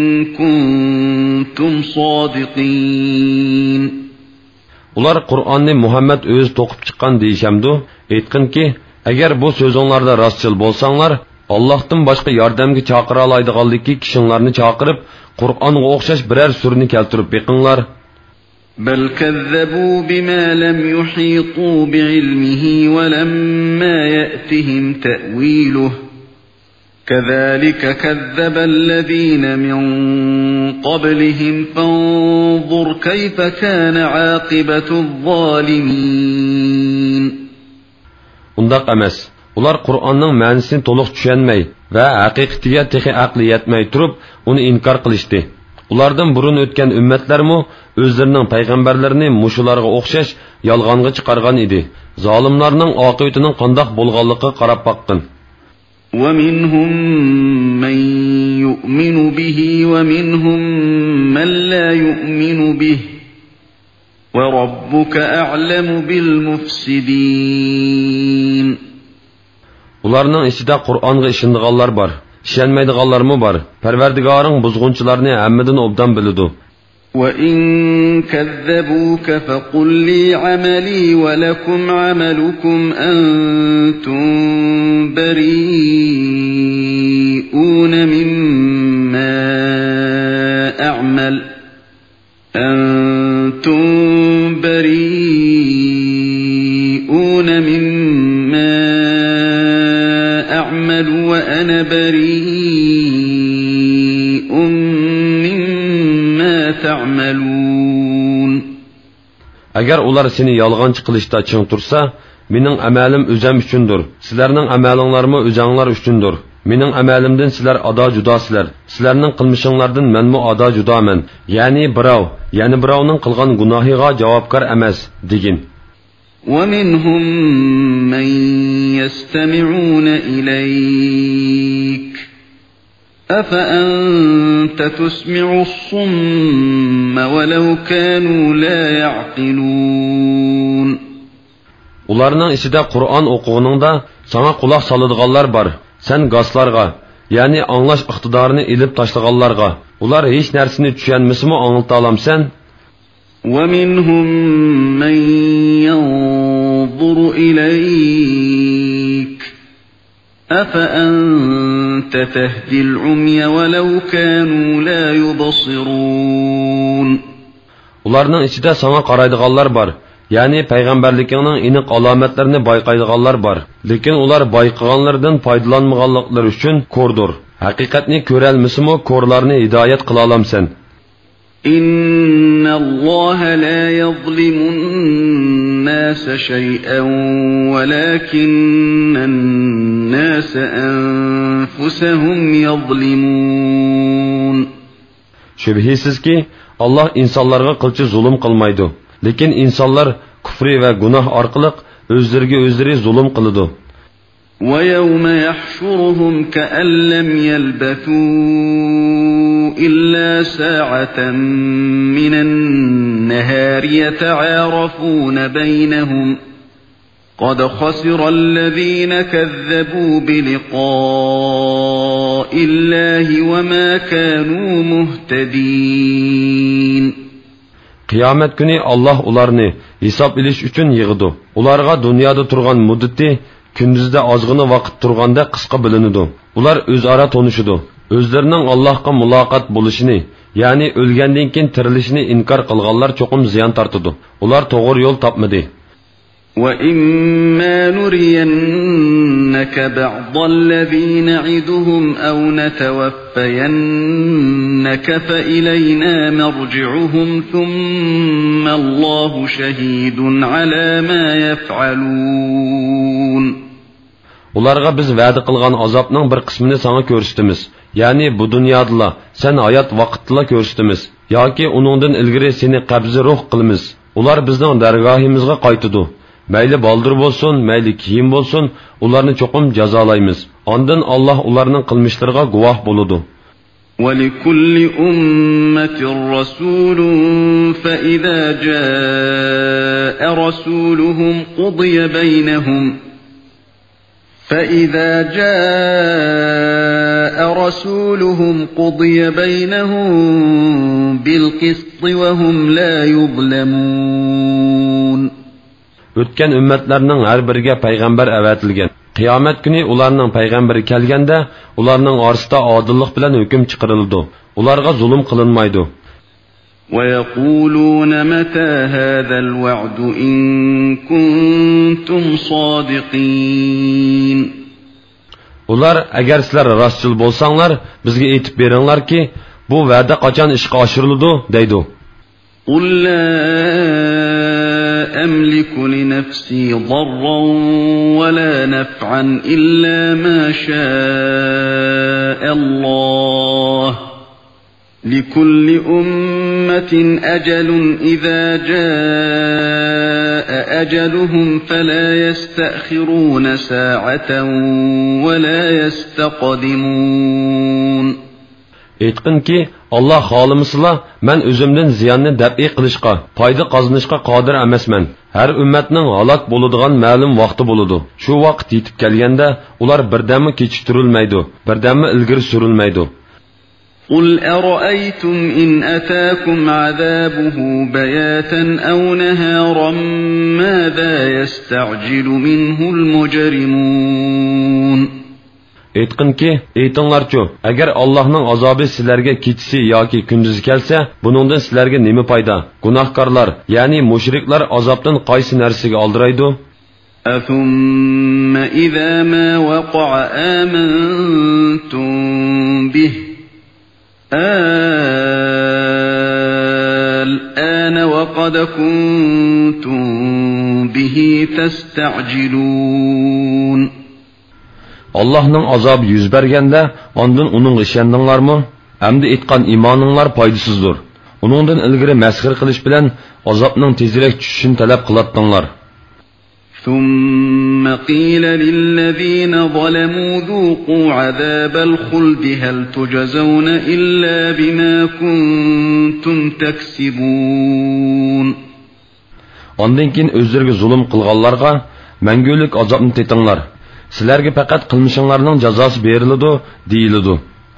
كنتم صادقين. Ular Qur'onni Muhammad o'zi to'qib chiqqan deyishamdu. Aytqinki, agar bu so'zinglarda rostchil bo'lsanglar, Allohdan boshqa yordamga chaqira oladiganligi kishinglarni chaqirib, Qur'onga o'xshash biror surni keltirib beqinglar. بل كذبوا بما لم يحيطوا بعلمه ولما يأتهم تأويله كذلك كذب الذين من قبلهم فانظر كيف كان عاقبة الظالمين. Undaq emas. Ular Qur'onning ma'nosini to'liq tushunmay va haqiqatiga texi aqli yetmay turib, uni inkor qilishdi. Ulardan burun o'tgan ummatlarmo o'zlarining payg'ambarlarini mushularga o'xshash yolg'onga chiqargan edi. Zolimlarning oqibatining qandoq bo'lganligiga qarab boqqin. ومنهم من يؤمن به ومنهم من لا يؤمن به وربك أعلم بالمفسدين. Ularning ichida Qur'onga ishonganlar bor, ishonmaydiganlarmi bor. Parvardigoring buzg'unchilarni hammadan obdan biladi. وَإِن كَذَّبُوكَ فَقُل لِّي عَمَلِي وَلَكُمْ عَمَلُكُمْ أَنتُم بَرِيئُونَ مِمَّا أَعْمَلُ وَأَنَا بَرِيءٌ مِّمَّا تَعْمَلُونَ. Agar ular seni yolg'onchi qilishda ching tursa, mening amalim o'zim uchundir. Sizlarning amalinglarmi o'zinglar uchundir. Mening amalimdan sizlar ado judosizlar. Sizlarning qilmishinglardan menmi ado judoman. Ya'ni birovning qilgan gunohiga javobgar emas degin. وَمِنْهُمْ مَنْ يَسْتَمِعُونَ إِلَيْكَ أَفَأَنْتَ تُسْمِعُ الصُّمَّ وَلَوْ كَانُوا لَا يَعْقِلُونَ. Ularning ichida Qur'on o'qig'iningda sana quloq soladiganlar bor. Sen goslarga, ya'ni anglash iqtidorini ilib tashlaganlarga, ular hech narsani tushunmasimi anglata olamsan? وَمِنْهُمْ مَنْ يَنْظُرُ إِلَيْكَ أَفَأَنْتَ تَهْدِي الْعُمْيَ وَلَوْ كَانُوا لَا يُبْصِرُونَ. Ularning ichida sana qaraydiganlar bor. Ya'ni payg'ambarlikning aniq alomatlarini bayqaydiganlar bor. Lekin ular bayqaganlardan foydalanmaganliklari uchun ko'rdir. Haqiqatni ko'ralmasimi ko'rlarni hidoyat qila olamsan. إِنَّ اللَّهَ لَا يَظْلِمُ النَّاسَ شَيْئًا وَلَكِنَّ النَّاسَ أَنفُسَهُمْ يَظْلِمُونَ. Şübhisiz ki Allah insanlarga qilchi zulm qilmaydi. Lekin insonlar kufri va gunoh orqali o'zlariga o'zlari zulm qiladi. وَيَوْمَ يَحْشُرُهُمْ كَأَن لَّمْ يَلْبَثُوا إِلَّا سَاعَةً مِّنَ النَّهَارِ يَتَعَارَفُونَ بَيْنَهُمْ قَدْ خَسِرَ الَّذِينَ كَذَّبُوا بِلِقَاءِ اللَّهِ وَمَا كَانُوا مُهْتَدِينَ. Qiyomat kuni Allah ularni hisob ilish uchun yig'idi. Ularga dunyoda turgan muddati kunduzda ozg'ina vaqt turganda qisqa bilinadi. Ular o'zaro tonishidi. O'zlarining Allohga muloqot bo'lishini, ya'ni o'lgandan keyin tirilishini inkor qilganlar cho'qim ziyon tortadi. Ular to'g'ri yo'l topmadi. وَإِمَّا نُرِيَنَّكَ بَعْضَ الَّذِي نَعِدُهُمْ أَوْ نَتَوَفَّيَنَّكَ فَإِلَيْنَا مَرْجِعُهُمْ ثُمَّ اللَّهُ شَهِيدٌ عَلَى مَا يَفْعَلُونَ. Ularga biz va'da qilgan azobning bir qismini sana ko'rsatamiz. Ya'ni bu dunyodala sen hayot vaqtida ko'rsatamiz yoki uningdan ilgari seni qabzi ruh qilamiz. Ular bizning dargohimizga qaytadi. Mayli baldır bo'lsin, mayli kiyim bo'lsin, ularni cho'qim jazolaymiz. Ondan Alloh ularning qilmishlariga guvoh bo'ladi. وَلِكُلِّ أُمَّةٍ رَّسُولٌ فَإِذَا جَاءَ رَسُولُهُمْ قُضِيَ بَيْنَهُم بِالْقِسْطِ وَهُمْ لَا يُظْلَمُونَ. O'tgan ummatlarning har biriga payg'ambar avatilgan. Qiyomat kuni ularning payg'ambari kelganda, ularning orasida odillik bilan hukm chiqariladi. Ularga zulm qilinmaydi. وَيَقُولُونَ مَتَى هَذَا الْوَعْدُ إِن كُنتُمْ صَادِقِينَ. Ular agar sizlar rostchil bo'lsanglar, bizga aytib beringlarki, bu va'da qachon ishga oshiriladi deydi. قل لا أملك لنفسي ضرا ولا نفعا إلا ما شاء الله لكل أمة أجل إذا جاء أجلهم فلا يستأخرون ساعة ولا يستقدمون. Aytqinki, Allah xohlamasa, men o'zimdan ziyonni dab'i qilishga, foyda qozonishga qodir emasman. Har ummatning halok bo'ladigan ma'lum vaqti bo'ladi. Shu vaqt yetib kelganda, ular birdammi kechiktirilmaydi, birdammi ilgari surilmaydi. قل أرأيتم إن أتاكم عذابه بياتا أو نهارا ماذا يستعجل منه المجرمون. Aytqinki, aytinglarchu, agar Allohning azobi sizlarga kechisi yoki kunduzi kelsa, buningdan sizlarga nima foyda? Gunohkorlar, ya'ni mushriklar azobdan qaysi narsaga oldiraydi? أثم إذا ما وقع آمنتم به الآن وقد كنتم به تستعجلون. Allah'ның azabı yüz bergende, ondan onun işendinlarmı? Əmdi etqan imanınlar paydasızdır. Onundan ilgiri məskir qilish bilan azabның tezirək düşüşünü tələb qılatdınlar. ثم قيل للذين ظلموا ذوقوا عذاب الخلد هل تجزون إلا بما كنتم تكسبون. Ondan keyin özlerine zulüm qılğanlarga məngülük azabını tetinglar. Sizlarga faqat qilmishinglarning jazosi beriladi, deyiladi.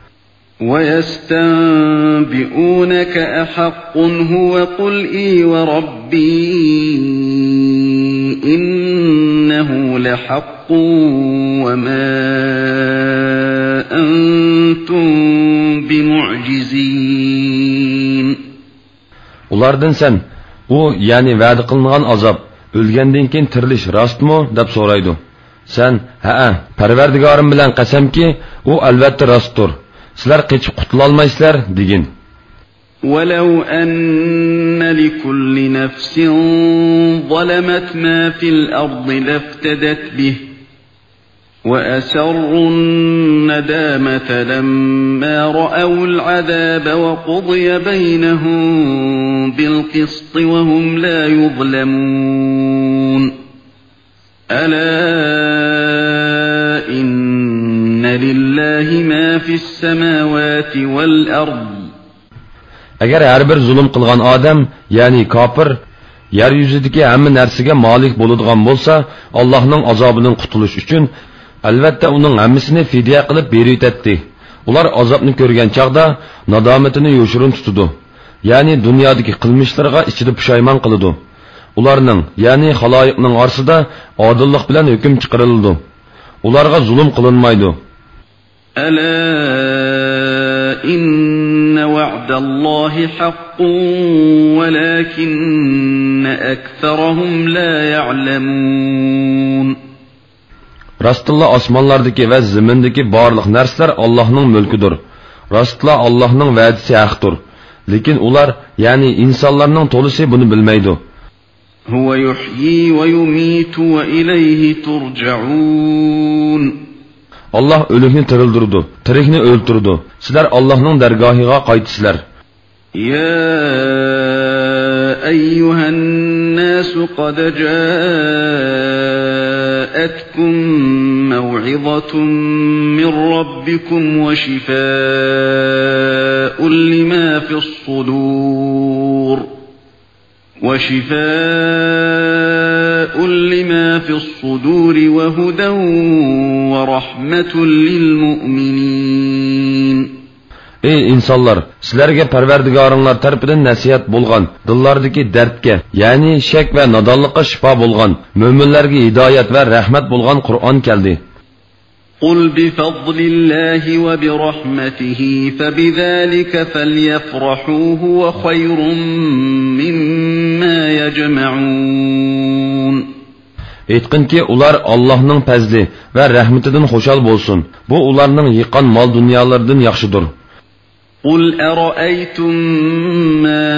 وَيَسْتَنْبِئُونَكَ أَحَقٌّ هُوَ قُلْ إِي وَرَبِّي إِنَّهُ لَحَقٌّ وَمَا أَنْتُمْ بِمُعْجِزِينَ. Ulardan sen, u yani va'da qilingan azob, o'lgandan keyin tirilish rostmi deb so'raydi. Sen, ha, Parvardigorim bilan qasamki, u albatta rostdir. Sizlar qechib qutulolmaysizlar degin. وَلَوْ أَنَّ لِكُلِّ نَفْسٍ ظَلَمَتْ مَا فِي الْأَرْضِ لَافْتَدَتْ بِهِ وَأَسَرُّوا النَّدَامَةَ لَمَّا رَأَوُا الْعَذَابَ وَقُضِيَ بَيْنَهُم بِالْقِسْطِ وَهُمْ لَا يُظْلَمُونَ. أَلَا إِنَّ لِلَّهِ مَا فِي السَّمَاوَاتِ وَالْأَرْضِ. Agar har bir zulm qilgan odam, ya'ni kofir, yer yuzidagi hamma narsaga malik bo'ladigan bo'lsa, Allohning azobidan qutulish uchun albatta uning hammasini fidya qilib berayotdi. Ular azobni ko'rgan chaqda nadomatini yoshirin tutadi. Ya'ni dunyodagi qilmishlariga ichida pushaymon qiladi. Ularning, ya'ni xaloyiqning orasida odillik bilan hukm chiqariladi. Ularga zulm qilinmaydi. Ala inna va'dallahi haqqun walakinna aktharuhum la ya'lamun. Rastilla osmonlardagi va zamindagi barliq narsalar Allohning mulkidir. Rastilla Allohning va'dasi haqdir. Lekin ular, ya'ni insonlarning to'lisi buni bilmaydi. Huwa yuhyi va yumitu va ilayhi turja'un. Allah o'likni tirildirdi, tirikni o'ltirdi. Sizlar Allohning dargohiga qaytisizlar. Ya ayyuhan nas qad ja'atkum maw'izatun min rabbikum wa shifaa'un lima fis sudur. وشفاء لما في الصدور وهدى ورحمة للمؤمنين. Ey insanlar, sizlarga Parvardigoringlar tarafidan nasihat bo'lgan, dillardagi dardga, ya'ni shak va nodonlikqa shifo bo'lgan, mu'minlarga hidoyat va rahmat bo'lgan Qur'on keldi. قل بفضل الله وبرحمته فبذلك فليفرحوا هو خير مما يجمعون. Aytqinki, ular Allohning fazli va rahmatidan xushal bo'lsin. Bu ularning yiqqan mol dunyolaridan yaxshidir. Qul ara'aytum ma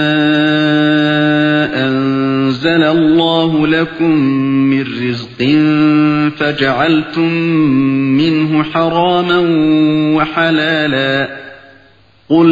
anzalallahu lakum min rizqin faj'altum minhu haraman wa halala. Qul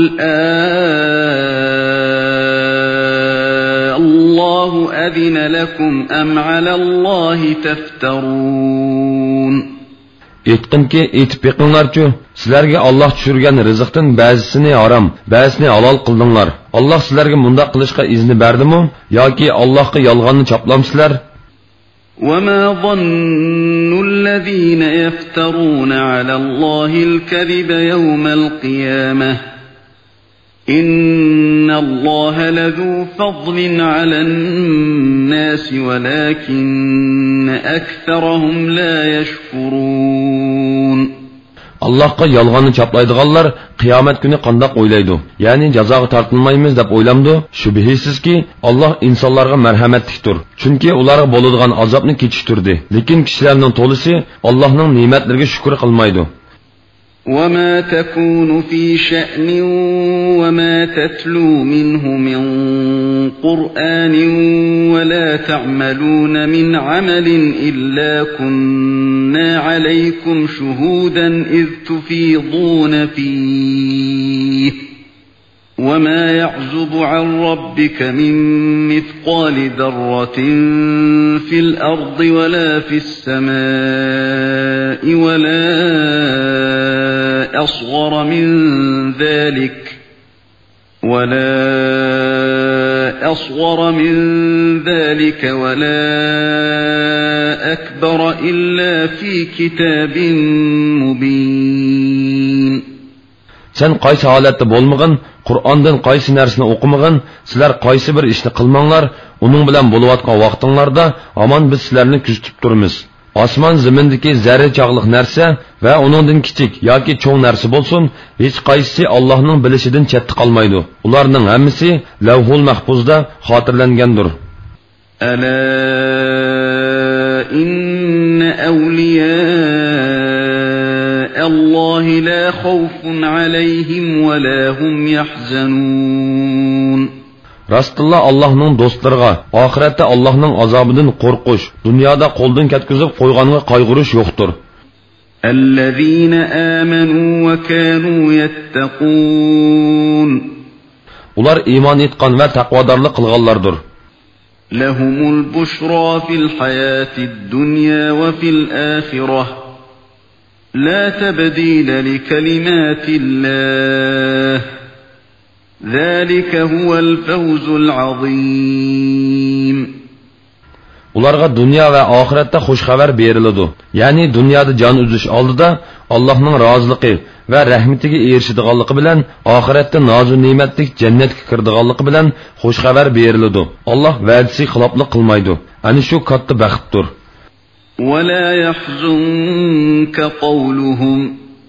Allahu adina lakum am 'ala Allahi taftarun. Aytqinki, aytib beqinglarchu, sizlarga Alloh tushirgan rizqdan ba'zisini harom, ba'zisini halol qildinglar. Alloh sizlarga bunday qilishga izni berdimi yoki Allohga yolg'onni choplamsizlar? وما ظن الذين يفترون على الله الكذب يوم القيامة إن الله لذو فضل على الناس ولكن أكثرهم لا يشكرون. Allohga yolg'onni chaplaydiganlar qiyomat kuni qandoq o'ylaydi? Ya'ni jazoga tortilmaymiz deb o'ylamdi. Shubhisizki, Alloh insonlarga marhamatlikdir. Chunki ularga bo'ladigan azobni kechishtirdi. Lekin kishilarning to'lisi Allohning ne'matlariga shukr qilmaydi. وما تكون في شأن وما تتلو منه من قرآن ولا تعملون من عمل إلا كنا عليكم شهودا إذ تفيضون فيه وما يعزب عن ربك من مثقال ذرة في الأرض ولا في السماء ولا أصغر من ذلك ولا أكبر إلا في كتاب مبين. Sen qaysi holatda bo'lmagan, Qur'ondan qaysi narsani o'qimagan, sizlar qaysi bir ishni qilmanglar, uning bilan bo'layotgan vaqtinglarda hamon biz sizlarni kuzatib turamiz. Osmon zimindagi zarra chog'liq narsa va uningdan kichik yoki cho'ng narsa bo'lsin, hech qaysisi Allohning bilishidan chetda qolmaydi. Ularning hammasi Lavhul Mahfuzda xotirlangandir. Ala inna awliya Allohi la khawfun alayhim va la hum yahzanun. Rastilla Allohning do'stlariga oxiratda Allohning azobidan qo'rqish, dunyoda qo'ldan ketkizib qo'yganga qayg'urish yo'qdir. Allazina amanu va kanu yattaqun. Ular iymon etgan va taqvodorlik qilganlardir. Lahumul bushra fil hayatid dunya va fil akhirah. La tabdila li kalimatillah. ذلك هو الفوز العظيم. Ularga dunyo va oxiratda xush xabar beriladi. Ya'ni dunyoda jon uzish oldida Allohning roziligi va rahmatiga erishadiganligi bilan oxiratda nozu ne'matlik jannatga kiradiganligi bilan xush xabar beriladi. Alloh va'dasi xiloflik qilmaydi. Ana shu katta baxtdir. ولا يحزنك قولهم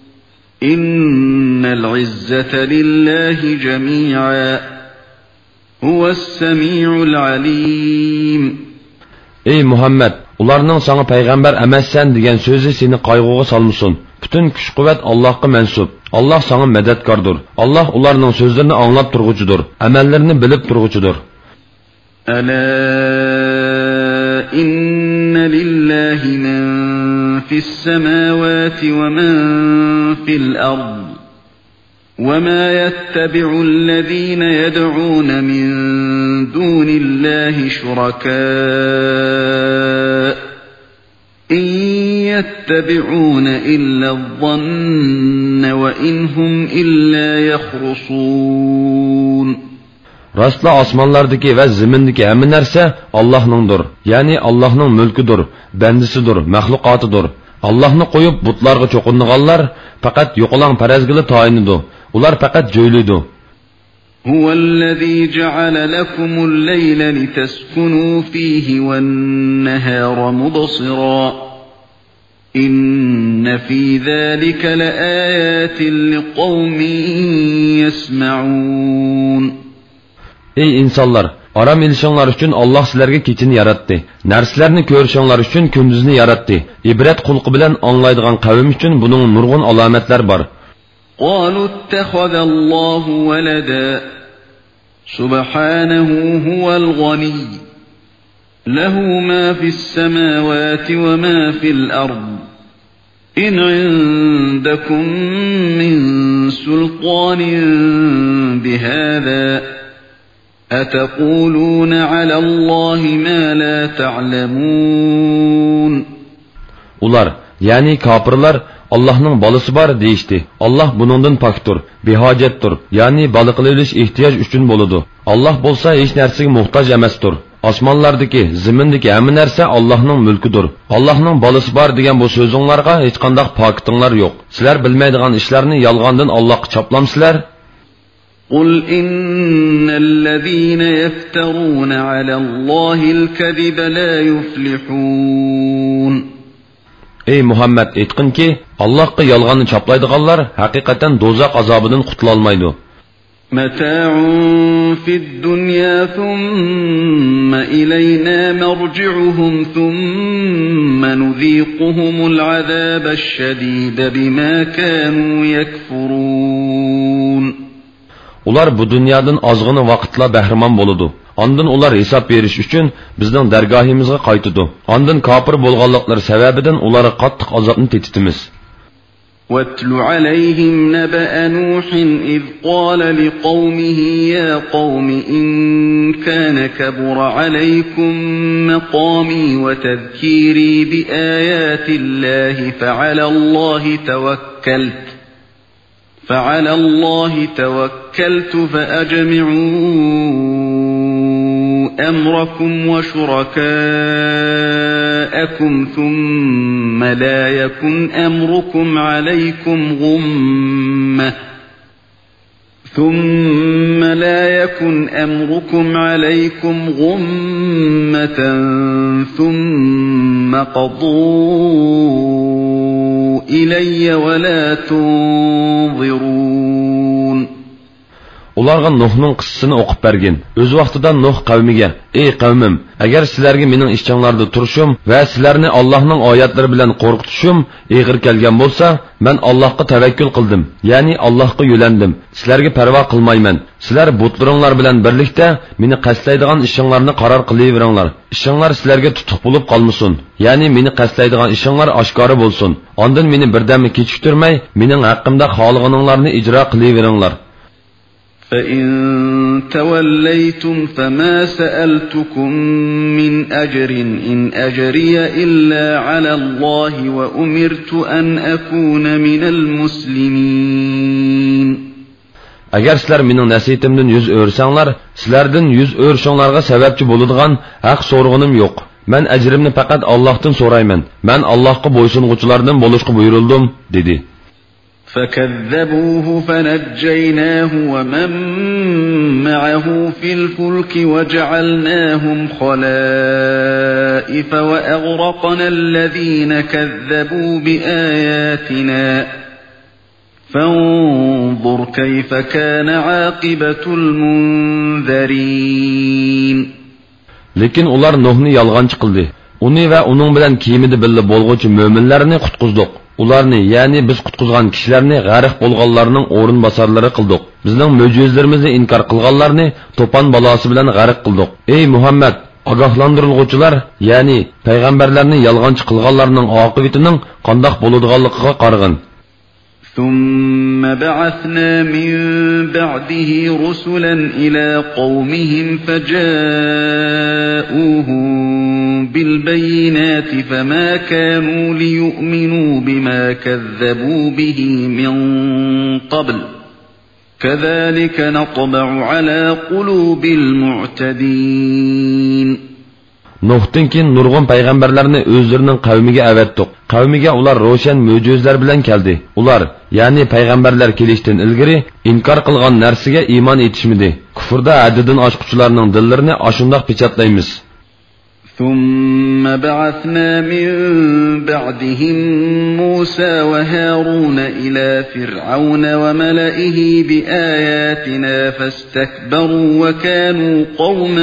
إن العزة لله جميعا هو السميع العليم. Ey Muhammed, ularning sana payg'ambar emassan degan so'zi seni qayg'uga solmasin. Bütün kuch-quvvat Allohga mansub. Alloh sana madadkordir. Alloh ularning so'zlarini anglab turg'uchidir, amallarini bilib turg'uchidir. Ala inna lillahi man في السماوات ومن في الأرض وما يتبع الذين يدعون من دون الله شركاء إن يتبعون إلا الظن وإن هم إلا يخرصون. Rastla osmonlardagi va zimindagi hamma narsa Allohningdir. Ya'ni Allohning mulkidir, bandisidir, maxluqotidir. Allohni qo'yib butlarga cho'qinganlar faqat yo'qolang farazgili tayinidi. Ular faqat jo'ylaydi. Huvallazi ja'ala lakumul layla litaskunu fihi wan-nahara mubsira. Inna fi zalika laayatin liqaumin yasma'un. Ey insonlar, Aram ilishinglar uchun Alloh sizlarga kechini yaratdi. Narsalarni ko'rishinglar uchun kunduzni yaratdi. Ibrat xulqi bilan anglaydigan qavm uchun buning nurg'un alomatlar bor. قالوا اتخذ الله ولدا سبحانه هو الغني له ما في السماوات وما في الأرض إن عندكم من سلطان بهذا أتقولون على الله ما لا تعلمون. Ular, yani kafirlar Allah'ның balısı var deyişti. Allah bunundan paktur, bihacettur. Yani balıqlayış ihtiyaç üçün boludu. Allah bolsa hiç nersige muhtaç emestur. Osmanlardaki, zimindeki hemin nerse Allah'ның mülküdür. Allah'ның balısı var degen bu sözünlarga hiç qandaq pakitinlar yok. Sizler bilmeydiğin işlerini yalgandan Allah'a çaplamsizler. قل إن الذين يفترون على الله الكذب لا يفلحون. Ey Muhammed aytqin ki Allah'a yalganını çaplaydiganlar hakikaten dozaq azabından qutulalmaydı. متاع في الدنيا ثم إلينا مرجعهم ثم نذيقهم العذاب الشديد بما كانوا يكفرون. Ular bu dünyadan azgını vaqtla bəhrman boludu. Ondan ular hesap veriş üçün bizning dergahimizga qaytıdı. Ondan kafir bolğanlıqları səbəbidən uları qattiq azabını tetitimiz. وَاتْلُ عَلَيْهِمْ نَبَأَ نُوحٍ إِذْ قَالَ لِقَوْمِهِ يَا قَوْمِ إِنْ كَانَ كَبُرَ عَلَيْكُمْ مَقَامِي وَتَذْكِيرِي بِآيَاتِ اللَّهِ فعلى الله توكلت فأجمعوا أمركم وشركاءكم ثم لا يكن أمركم عليكم غمة ثم قضوا إلي ولا تنظرون. Ularga Nuh'ның qissasini o'qib bergin. O'z vaqtida Nuh qavmiga: "Ey qavmim, agar sizlarga mening ishchanglarda turishim va sizlarni Allohning oyatlari bilan qo'rqitishim og'ir kelgan bo'lsa, men Allohga tavakkul qildim, ya'ni Allohga yo'landim. Sizlarga parvo qilmayman. Sizlar butlaringlar bilan birlikda meni qasdlaydigan ishinglarni qaror qilaveringlar. Ishinglar sizlarga tutuq bo'lib qolmasin, ya'ni meni qasdlaydigan ishinglar oshkora bo'lsin. Ondan meni birdamni kechiktirmay, mening haqqimda xohlaganinglarni ijro qilaveringlar. فَإِن تَوَلَّيْتُمْ فَمَا سَأَلْتُكُم مِّنْ أَجْرٍ إِنْ أَجْرِيَ إِلَّا عَلَى اللَّهِ وَأُمِرْتُ أَنْ أَكُونَ مِنَ الْمُسْلِمِينَ. Agar sizlar mening nasihatimdan yuz o'rsanglar, sizlardan yuz o'rishinglarga sababchi bo'ladigan haq so'rg'inim yo'q. Men ajrimni faqat Allohdan so'rayman. Men Allohga bo'ysunguchilardan bo'lishga buyurildim, dedi. فَكَذَّبُوهُ فَنَجَّيْنَاهُ وَمَن مَّعَهُ فِي الْفُلْكِ وَجَعَلْنَاهُمْ خَلَائِفَ وَأَغْرَقْنَا الَّذِينَ كَذَّبُوا بِآيَاتِنَا فَانظُرْ كَيْفَ كَانَ عَاقِبَةُ الْمُنذَرِينَ. Lekin ular Nuhni yolg'onchi qildi. Uni va uning bilan kiyimida billa bo'lg'uvchi mo'minlarni qutqizdik. Ularni, ya'ni biz qutqizgan kishilarni g'arq bo'lganlarning o'rin bosarlari qildik. Bizning mo'jizlarimizni inkor qilganlarni to'pon balosi bilan g'arq qildik. Ey Muhammad, ogohlantiriluvchilar, ya'ni payg'ambarlarni yolg'onchi qilganlarning oqibatining qandoq bo'ladiganligiga qarag'in. ثُمَّ بَعَثْنَا مِن بَعْدِهِ رُسُلًا إِلَى قَوْمِهِمْ فَجَاءُوهُم بِالْبَيِّنَاتِ فَمَا كَانُوا لِيُؤْمِنُوا بِمَا كَذَّبُوا بِهِ مِن قَبْلُ كَذَلِكَ نَطْبَعُ عَلَى قُلُوبِ الْمُعْتَدِينَ. Nuh'dan keyin nurg'un payg'ambarlarni o'zlarining qavmiga avatdiq. Qavmiga ular ro'shan mo'jizlar bilan keldi. Ular, ya'ni payg'ambarlar kelishdan ilgari inkor qilgan narsaga iymon etishmidi. Kufrda haddidan oshquchilarning dillarini ashundoq pechatlaymiz. ثم بعثنا من بعدهم موسى وهارون إلى فرعون وملئه بآياتنا فاستكبروا وكانوا قوما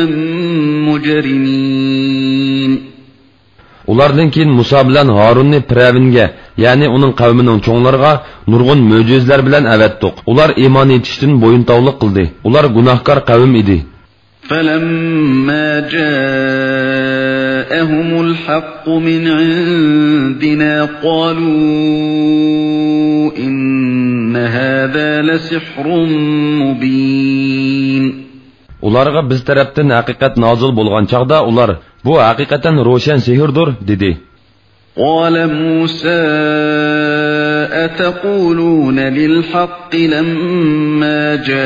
مجرمين. Ulardan keyin Musa bilan Harunni Piravinga, ya'ni uning qavmining cho'nglariga nurg'un mo'jizlar bilan avatdiq. Ular iymon etishdan bo'yintovlik qildi. Ular gunohkor qavm edi. فَلَمَّا جَاءَهُمُ الْحَقُّ مِنْ عِنْدِنَا قَالُوا إِنَّ هَذَا لَسِحْرٌ مُبِينٌ. Ularga biz tarafdan haqiqat nozil bo'lgan chaqda ular bu haqiqatan ro'shan sehrdir dedi. قال موسى أتقولون للحق لما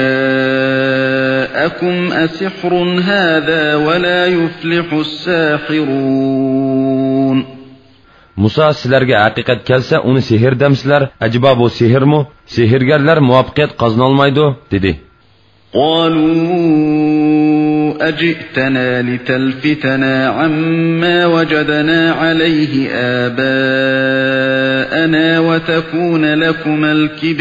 جاءكم أسحر هذا ولا يفلح الساحرون. Musa sizlarga haqiqat kelsa uni sehr demsizlar, acaba bu sehrmi? Sehrgarlar muvaffaqiyat qozonolmaydi dedi. قالوا أجئتنا لتلفتنا عما وجدنا عليه آباءنا وتكون لكما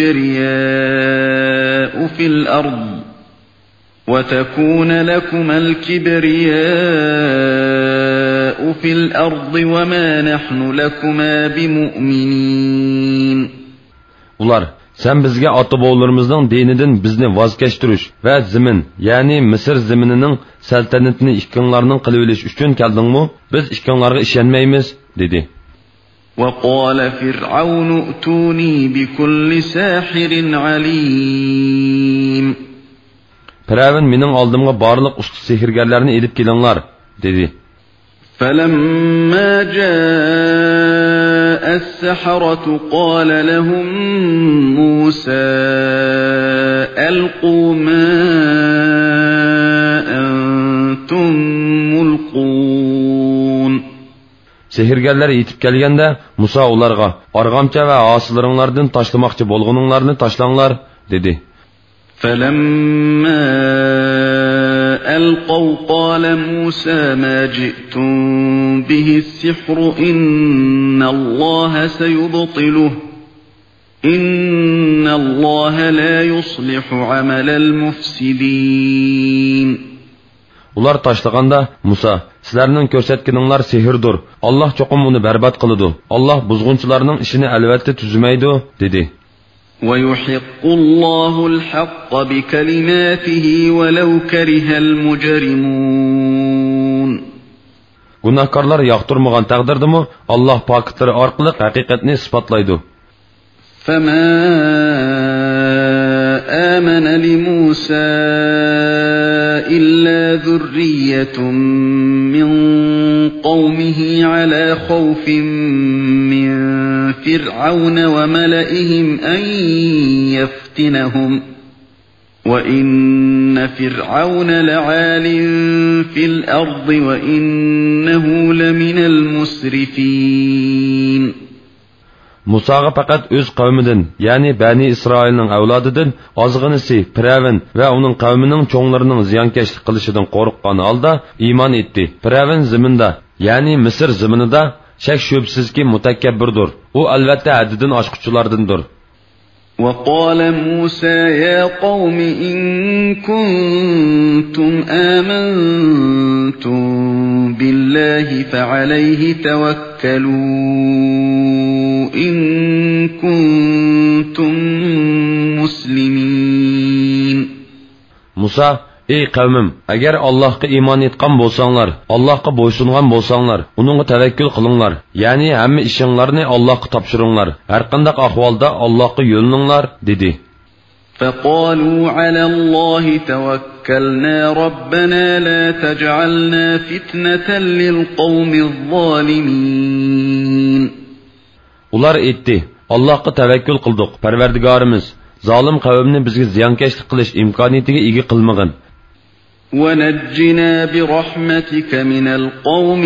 الكبرياء في الأرض وما نحن لكما بمؤمنين. Sen bizga ota-bobolarımızın dinidan bizni voz kechtirish va zimin, ya'ni Misr ziminining saltanatini ikkinlarning qilib olish uchun keldingmi? Biz ikkinlarga ishonmaymiz dedi. وقال فرعون ائتوني بكل ساحر عليم. Firavun mening oldimga barliq usta sehrgarlarni elib kelinglar dedi. فلما جاء السحرة قال لهم موسى ألقوا ما أنتم ملقون. Sehrgarlar yetib kelganda Musa ularga arg'amcha va hosilaringlardan tashlamoqchi bo'lganinglarni tashlanglar dedi. فلما ألقوا قال موسى ما جئتم به السحر إن الله سيبطله إن الله لا يصلح عمل المفسدين. Ular tashlaganda Musa, sizlarning ko'rsatganinglar sehrdir. Alloh cho'qim uni barbod qiladi. Alloh buzg'unchilarning ishini albatta tuzmaydi dedi. ويحق الله الحق بكلماته ولو كره المجرمون. Gunohkorlar yoqtirmagan taqdirdami Alloh pokitlari orqali haqiqatni isbotlaydi. فما آمن لموسى إلا ذرية من قومه على خوف من فرعون وملئهم أن يفتنهم وإن فرعون لعال في الأرض وإنه لمن المسرفين. Musaga faqat o'z qavmidan, ya'ni Bani Isroilning avlodidan ozg'inisi Firavun va uning qavmining cho'nglarining ziyonkashlik qilishidan qo'rqqan holda iymon etdi. Firavun ziminda, ya'ni Misr ziminida shak shubsizki mutakabbirdir. U albatta haddidan oshquchilardandir. وقال موسى يا قوم إن كنتم آمنتم بالله فعليه توكلوا إن كنتم مسلمين. Musa, ey qavmim, agar Allohga iymon etgan bo'lsanglar, Allohga bo'ysungan bo'lsanglar, uningga tavakkul qilinglar. Ya'ni hamma ishinglarni Allohga topshiringlar. Har qanday ahvolda Allohga yo'lininglar dedi. فقالوا على الله توكلنا ربنا لا تجعلنا فتنة للقوم الظالمين. Ular aytdi, Allohga tavakkul qildik, Parvardigorimiz, zolim qavmni bizga ziyonkashlik qilish imkoniyatiga ega qilmag'in. ونجنا برحمتك من القوم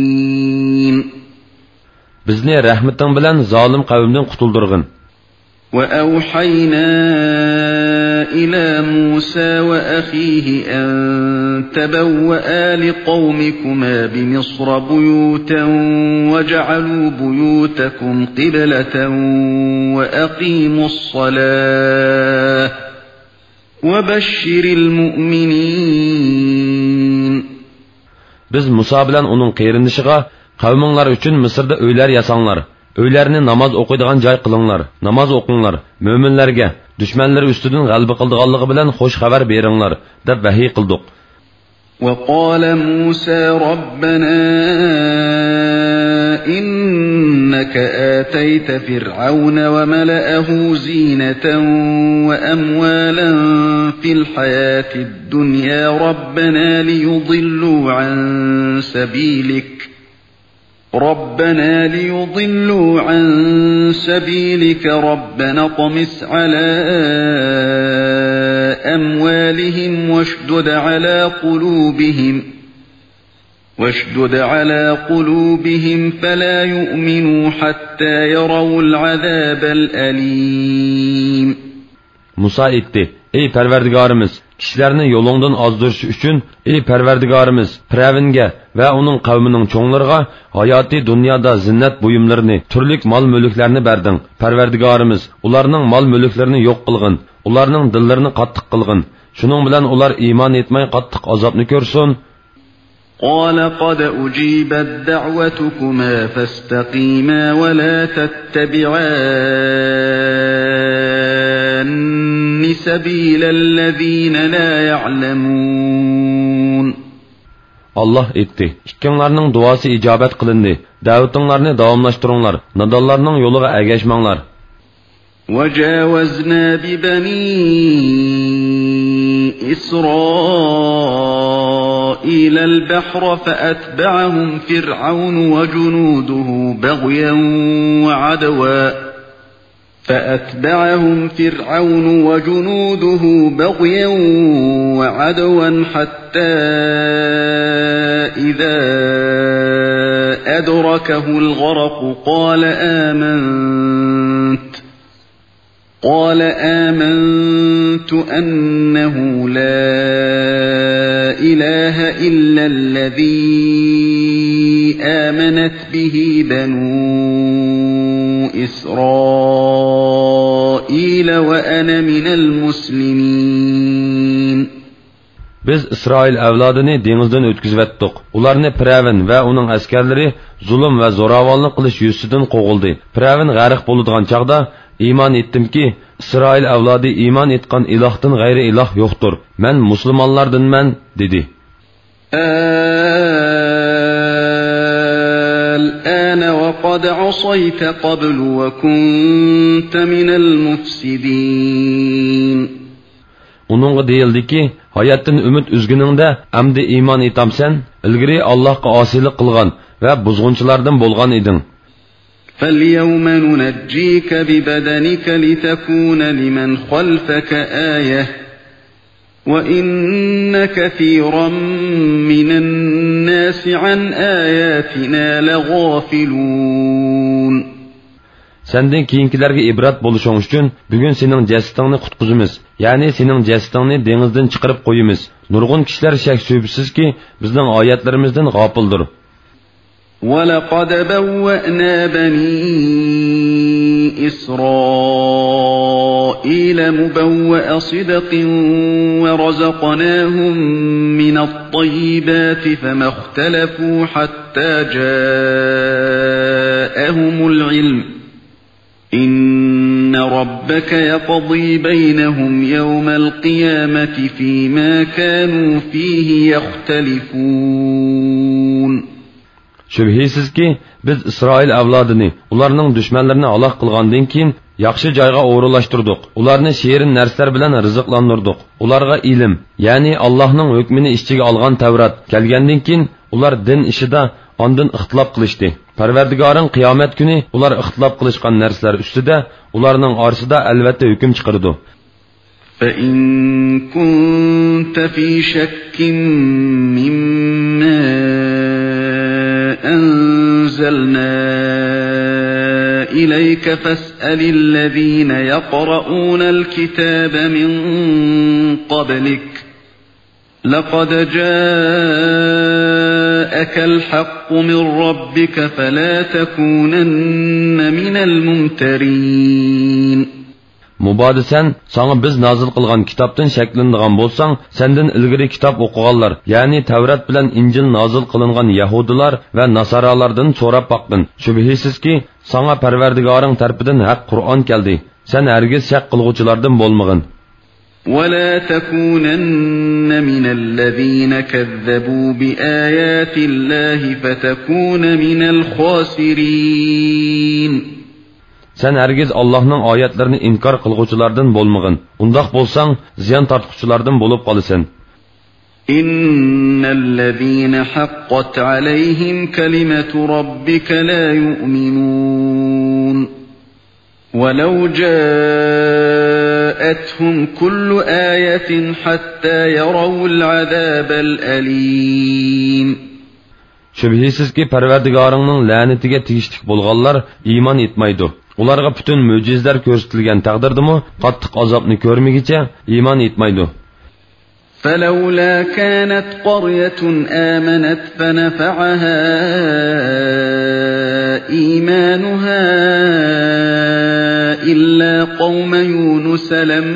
الكافرين. Bizni rahmeting bilan zolim qavmdan qutuldirgin. وأوحينا إلى موسى وأخيه أن تبوأ لقومكما بمصر بيوتا وجعلوا بيوتكم قبلة وأقيموا الصلاة وبشر المؤمنين. Biz Musa bilan uning qeyrinishig'a qavminglar uchun Misrda uylar yasanglar, uylarni namoz o'qiydigan joy qilinglar, namoz o'qinglar, mo'minlarga dushmanlar ustidan g'alaba qildiganligi bilan xush xabar beringlar deb vahiy qildik. وقال موسى ربنا إنك آتيت فرعون وملأه زينة وأموالا في الحياة الدنيا ربنا ليضلوا عن سبيلك ربنا اطمس على أموالهم واشدد على قلوبهم فلا يؤمنوا حتى يروا العذاب الأليم. Musa aytdi: Ey Parvardigorimiz, kishilarni yo'lingdan ozdirish uchun ey Parvardigorimiz, Firavunga va uning qavmining cho'nglariga hayoti dunyoda zinnat buyumlarini, turli mol-mulklarni berding. Parvardigorimiz, ularning mol-mulklarini yo'q qilgin, ularning dillarini qattiq qilgin. Shuning bilan ular iymon etmay qattiq azobni ko'rsin. قال قد أجيبت دعوتكما فاستقيما ولا تتبعان سبيل الذين لا يعلمون. Allah aytdi: İkkinlarning duosi ijobat qilindi. Da'vatinglarni davomlashtiringlar. Nodonlarning yo'liga ergashmanglar. وجاوزنا ببني إسرائيل البحر فأتبعهم فرعون وجنوده بغيا وعدوا حتى إذا أدركه الغرق قال آمنت أنه لا إله إلا الذي آمنت به بنو إسرائيل وأنا من المسلمين. Biz İsrail avlodini dengizdan o'tkazib etdik. Ularni Firavun va uning askarlari zulm va zo'ravonlik qilish yuzidan qo'g'ildi. Firavun g'arq bo'ladigan chaqda iymon etdimki, İsrail avlodi iymon etgan ilohdan g'ayri iloh yo'qdir. Men musulmonlardanman dedi. الآن وقد عصيت قبل وكنت من المفسدين. Onunğa deyildiki, hayatdan ümid üzgününgdə əmdi iman etamsan, ilgiri Allahqa asilik qılğan və buzğunçulardan bolğan idin. فَالْيَوْمَ نُنَجِّيكَ بِبَدَنِكَ لِتَكُونَ لِمَنْ خَلْفَكَ آيَةً وَإِنَّ كَثِيرًا مِنَ النَّاسِ عَنْ آيَاتِنَا لَغَافِلُونَ. Senden keyinkilerge ibrat boluşun üçün bugün senin cesetini qutquzumuz. Yani senin cesetini denizden çıkarıp koyumuz. Nurgun kişiler şek şüphesiz ki bizden ayetlerimizden gafıldır. وَلَقَدْ بَوَّأْنَا بَنِي إِسْرَائِيلَ مُبَوَّأَ صِدْقٍ وَرَزَقْنَاهُمْ مِنَ الطَّيِّبَاتِ فَمَا اخْتَلَفُوا حَتَّى جَاءَهُمُ الْعِلْمُ إِنَّ رَبَّكَ يَقْضِي بَيْنَهُمْ يَوْمَ الْقِيَامَةِ فِيمَا كَانُوا فِيهِ يَخْتَلِفُونَ. Şübhisiz ki biz İsrail avladını, ularning düşmanlarını halak qilgandan keyin yaxshi joyga o'rinlashtirdik. Ularni sherin narsalar bilan rizqlantirdik. Ularga ilm, ya'ni Allohning hukmini ichiga olgan Tavrat kelgandan keyin ular din ishida ondan ixtilof qilishdi. Parvardigoring qiyomat kuni ular ixtilof qilishgan narsalar ustida ularning orasida albatta hukm chiqardi. فَإِن كُنتَ فِي شَكٍّ مِّمَّا أَنزَلْنَا إليك فاسأل الذين يقرؤون الكتاب من قبلك لقد جاءك الحق من ربك فلا تكونن من الممترين. Mubadi sen, sana biz nazil qilgan kitobdan shaklanadigan bo'lsang, sendan ilgari kitob o'qiganlar, ya'ni Tavrat bilan Injil nazil qilingan Yahudilar va Nasoralardan so'rab boqdin. Shubhisizki, sana Parvardigoring tarafidan haq Qur'on keldi. Sen hargiz shak qilguvchilardan bo'lmag'in. ولا تكونن من الذين كذبوا بآيات الله فتكون من الخاسرين. Sen hergiz Allah'ın ayetlerini inkar kılgıçılardan bolmagın. Undaq bolsan, ziyan tartqıçılardan bolup qalısan. İnnellezîne haqqat aleyhim kelimetu rabbike la yu'minun. وَلَوْ جَاءَتْهُمْ كُلُّ آيَةٍ حَتَّى يَرَوْا الْعَذَابَ الْأَلِيمَ. Şübhisiz ki Parvardigarının la'natiga tegishlik bo'lganlar iymon etmaydi. Ularga bütün mo'jizlar ko'rsatilgan taqdirdimi qattiq azobni ko'rmagicha iymon etmaydi. فَلَوْلَا كَانَتْ قَرْيَةٌ آمَنَتْ فَنَفَعَهَا إِيمَانُهَا إِلَّا قَوْمَ يُونُسَ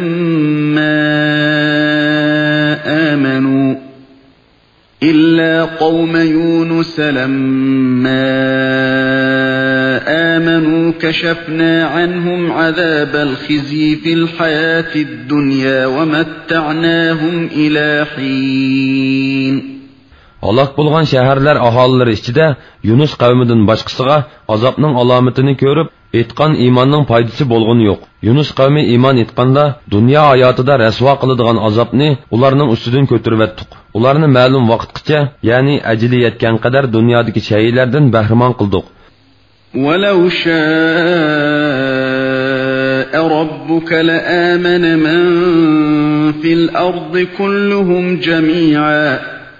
لَمَّا آمَنُوا كَشَفْنَا عَنْهُمْ عَذَابَ الْخِزْيِ فِي الْحَيَاةِ الدُّنْيَا وَمَتَّعْنَاهُمْ إِلَى حِينٍ. Halak bulgan şehirler ahalileri içinde Yunus kavminden başkasıga azapның alametini görüp etkan imanның paydası bolğun yok. Yunus kavmi iman etkanda dünya hayatıda resva kılıdığan azapni ularның üstüdün kötürüp ettik. Ularını ma'lum vaqtgacha, yani acili yetken kadar dünyadaki şeylerden bahriman kıldık. وَلَوْ شَاءَ رَبُّكَ لَآمَنَ مَنْ فِي الْأَرْضِ كُلُّهُمْ جَمِيعًا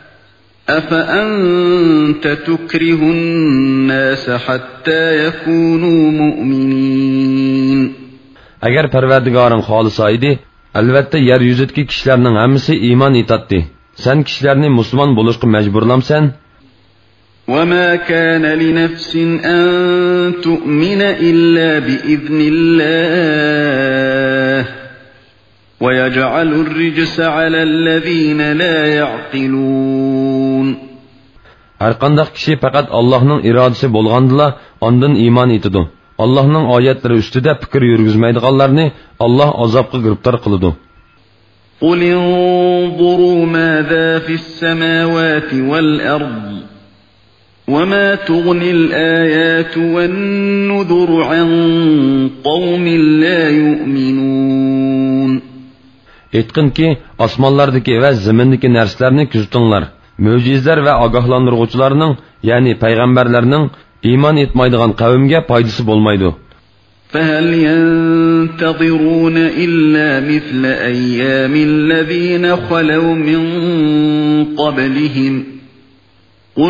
أَفَأَنْتَ تُكْرِهُ النَّاسَ حَتَّى يَكُونُوا مُؤْمِنِينَ. Agar Parvardigoring xohlasaydi, albatta yer yuzidagi kishilarning hammasi iymon etadi. Sen kishilarni musulmon bo'lishga majburlamsan? وَمَا كَانَ لِنَفْسٍ أَن تُؤْمِنَ إِلَّا بِإِذْنِ اللَّهِ وَيَجْعَلُ الرِّجْسَ عَلَى الَّذِينَ لَا يَعْقِلُونَ. Har qanday kishi faqat Allohning irodasi bo'lgandila ondan iymon etadi. Allohning oyatlari ustida fikr yurgizmaydiganlarni Alloh azobga giribtor qiladi. قُلِ انظُرُوا مَاذَا فِي السَّمَاوَاتِ وَالْأَرْضِ وَمَا تُغْنِي الْآيَاتُ وَالنُّذُرُ عَنْ قَوْمٍ لَا يُؤْمِنُونَ. Etkin ki osmonlardagi va zimindagi narsalarni kuzatinglar. Mo'jizlar va ogohlantiruvchilarning, ya'ni payg'ambarlarning iymon etmaydigan qavmga foydasi bo'lmaydi. فَهَلْ يَنْتَظِرُونَ إِلَّا مِثْلَ أَيَّامِ الَّذِينَ خَلَوْا مِنْ قَبْلِهِمْ قُلْ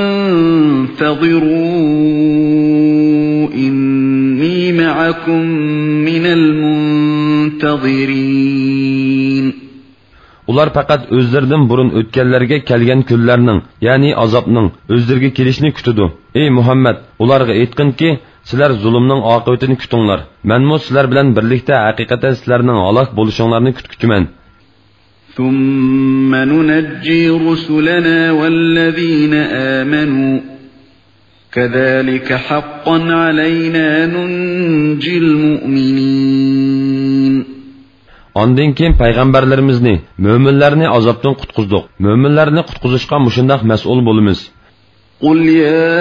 فَانْتَظِرُوا إِنِّي مَعَكُمْ مِنَ الْمُنْتَظِرِينَ. Ular faqat o'zlaridan burun o'tganlarga kelgan kunlarning, ya'ni azobning o'zlariga kelishini kutadi. Ey Muhammad, ularga aytqinki, sizlar zulmning oqibatini kutinglar. Menmo sizlar bilan birlikda haqiqatan sizlarning halok bo'lishinglarni kutkuchiman. ثُمَّ نُنَجِّي رُسُلَنَا وَالَّذِينَ آمَنُوا كَذَلِكَ حَقًّا عَلَيْنَا نُنْجِي الْمُؤْمِنِينَ. Ondan keyin payg'ambarlarimizni, mo'minlarni azobdan qutqizdik. Mo'minlarni qutqizishga mushundaq mas'ul bo'lamiz. قُلْ يَا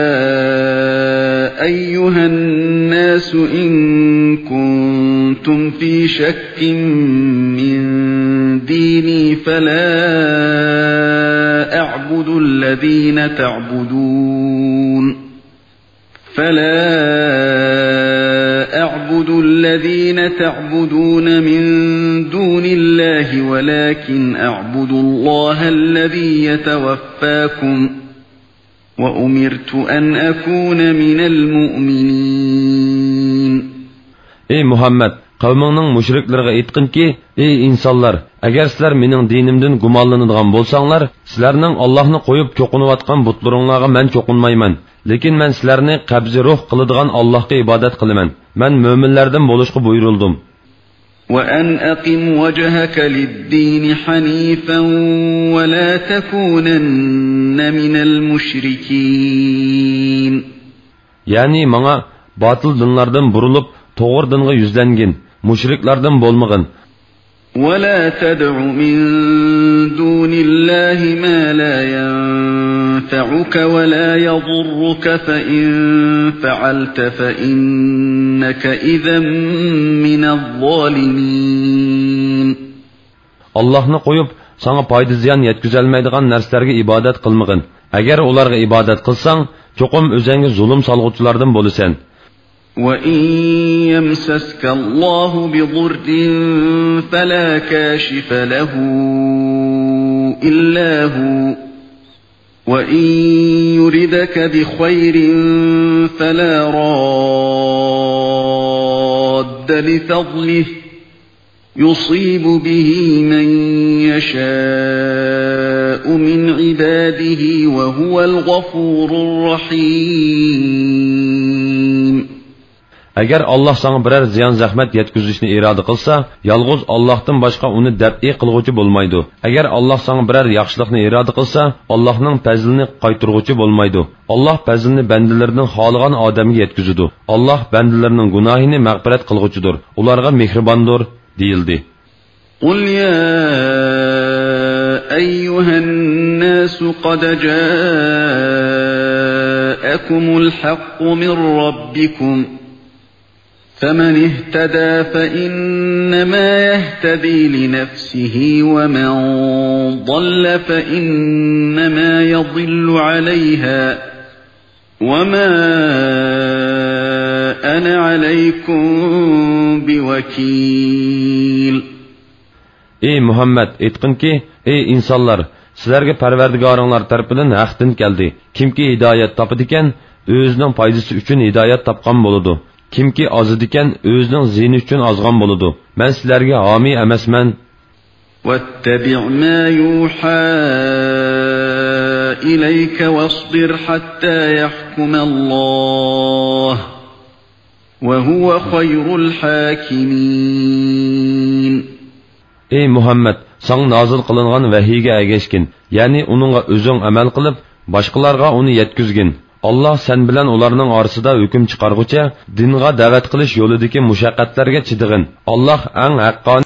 أَيُّهَا النَّاسُ إِن كُنتُمْ فِي شَكٍّ مِّن دِينِي فَلَا أَعْبُدُ الَّذِينَ تَعْبُدُونَ مِن دُونِ اللَّهِ وَلَكِنْ أَعْبُدُ اللَّهَ الَّذِي يَتَوَفَّاكُمْ وَأُمِرْتُ أَنْ أَكُونَ مِنَ الْمُؤْمِنِينَ. ey Muhammad, qavmingning mushriklarga aytqinki, ey insonlar, agar sizlar mening dinimdan gumonlanadigan bo'lsanglar, sizlarning Allohni qo'yib cho'qinayotgan butlaringlarga men cho'qinmayman. Lekin men sizlarni qabzi ruh qiladigan Allohga ibodat qilaman. Men mo'minlardan bo'lishga buyurildim. وَأَنْ أَقِمْ وَجْهَكَ لِلدِّينِ حَنِيفًا وَلَا تَكُونَنَّ مِنَ الْمُشْرِكِينَ. Yani bana batıl dinlerden burulup doğru dinge yüzlengin, müşriklerden bolmagın. وَلَا تَدْعُ مِنْ دُونِ اللَّهِ مَا لَا يَنْفَعُكَ وَلَا يَضُرُّكَ فَإِنْ فَعَلْتَ فَإِنَّكَ إِذًا مِنَ الظَّالِمِينَ. Allah'ını koyup sana payda ziyan yetküzelmeydiğen nerslerge ibadet kılmagın. Eğer onlarga ibadet kılsan, çokum özenge zulüm salgıçılardan bolisen. وَإِنْ يَمْسَسْكَ اللَّهُ بِضُرٍّ فَلَا كَاشِفَ لَهُ إِلَّا هُوَ وَإِنْ يُرِدْكَ بِخَيْرٍ فَلَا رَادَّ لِفَضْلِهِ يُصِيبُ بِهِ مَنْ يَشَاءُ مِنْ عِبَادِهِ وَهُوَ الْغَفُورُ الرَّحِيمُ. Eğer Allah sana birer ziyan zahmet yetkizishni irade qilsa, yalğız Allah'tan başka onu deb'i qilguvchi bo'lmaydi. Eğer Allah sana birer yaxshilikni irade qilsa, Allah'ning fazlini qaytarguvchi bo'lmaydi. Allah fazlini bandalarning xoligan odamga yetkizadi. Allah bandalarning gunohini mag'firat qilguvchidir. Ularga mehribondir, deyildi. قُلْ يَا أَيُّهَا النَّاسُ قَدْ جَاءَكُمُ الْحَقُّ مِنْ رَبِّكُمْ فَمَنِ اهْتَدَى فَإِنَّمَا يَهْتَدِي لِنَفْسِهِ وَمَنْ ضَلَّ فَإِنَّمَا يَضِلُّ عَلَيْهَا وَمَا أَنَا عَلَيْكُمْ بِوَكِيلٍ. Ey Muhammed, aytqin ki, ey insanlar, sizlarga Parvardigoringlar tarafidan haqdan keldi. Kimki hidoyat topadigan, o'zining foydasi uchun hidoyat topgan bo'ladi. Kimki ozidikan, o'zining ziyni uchun ozgan bo'ladi. Men sizlarga homiy emasman. وَاتَّبِعْ مَا يُوحَى إِلَيْكَ وَاصْبِرْ حَتَّى يَحْكُمَ اللَّهُ وَهُوَ خَيْرُ الْحَاكِمِينَ. Ey Muhammed, sana nazil qilingan vahiyga ergashgin, ya'ni uningga o'zing amal qilib, boshqalarga uni yetkizgin. Allah sen bilan ularning orasida hukm chiqargucha dinga da'vat qilish yo'lidagi mushaqqatlarga chidig'in. Allah eng haqqoniy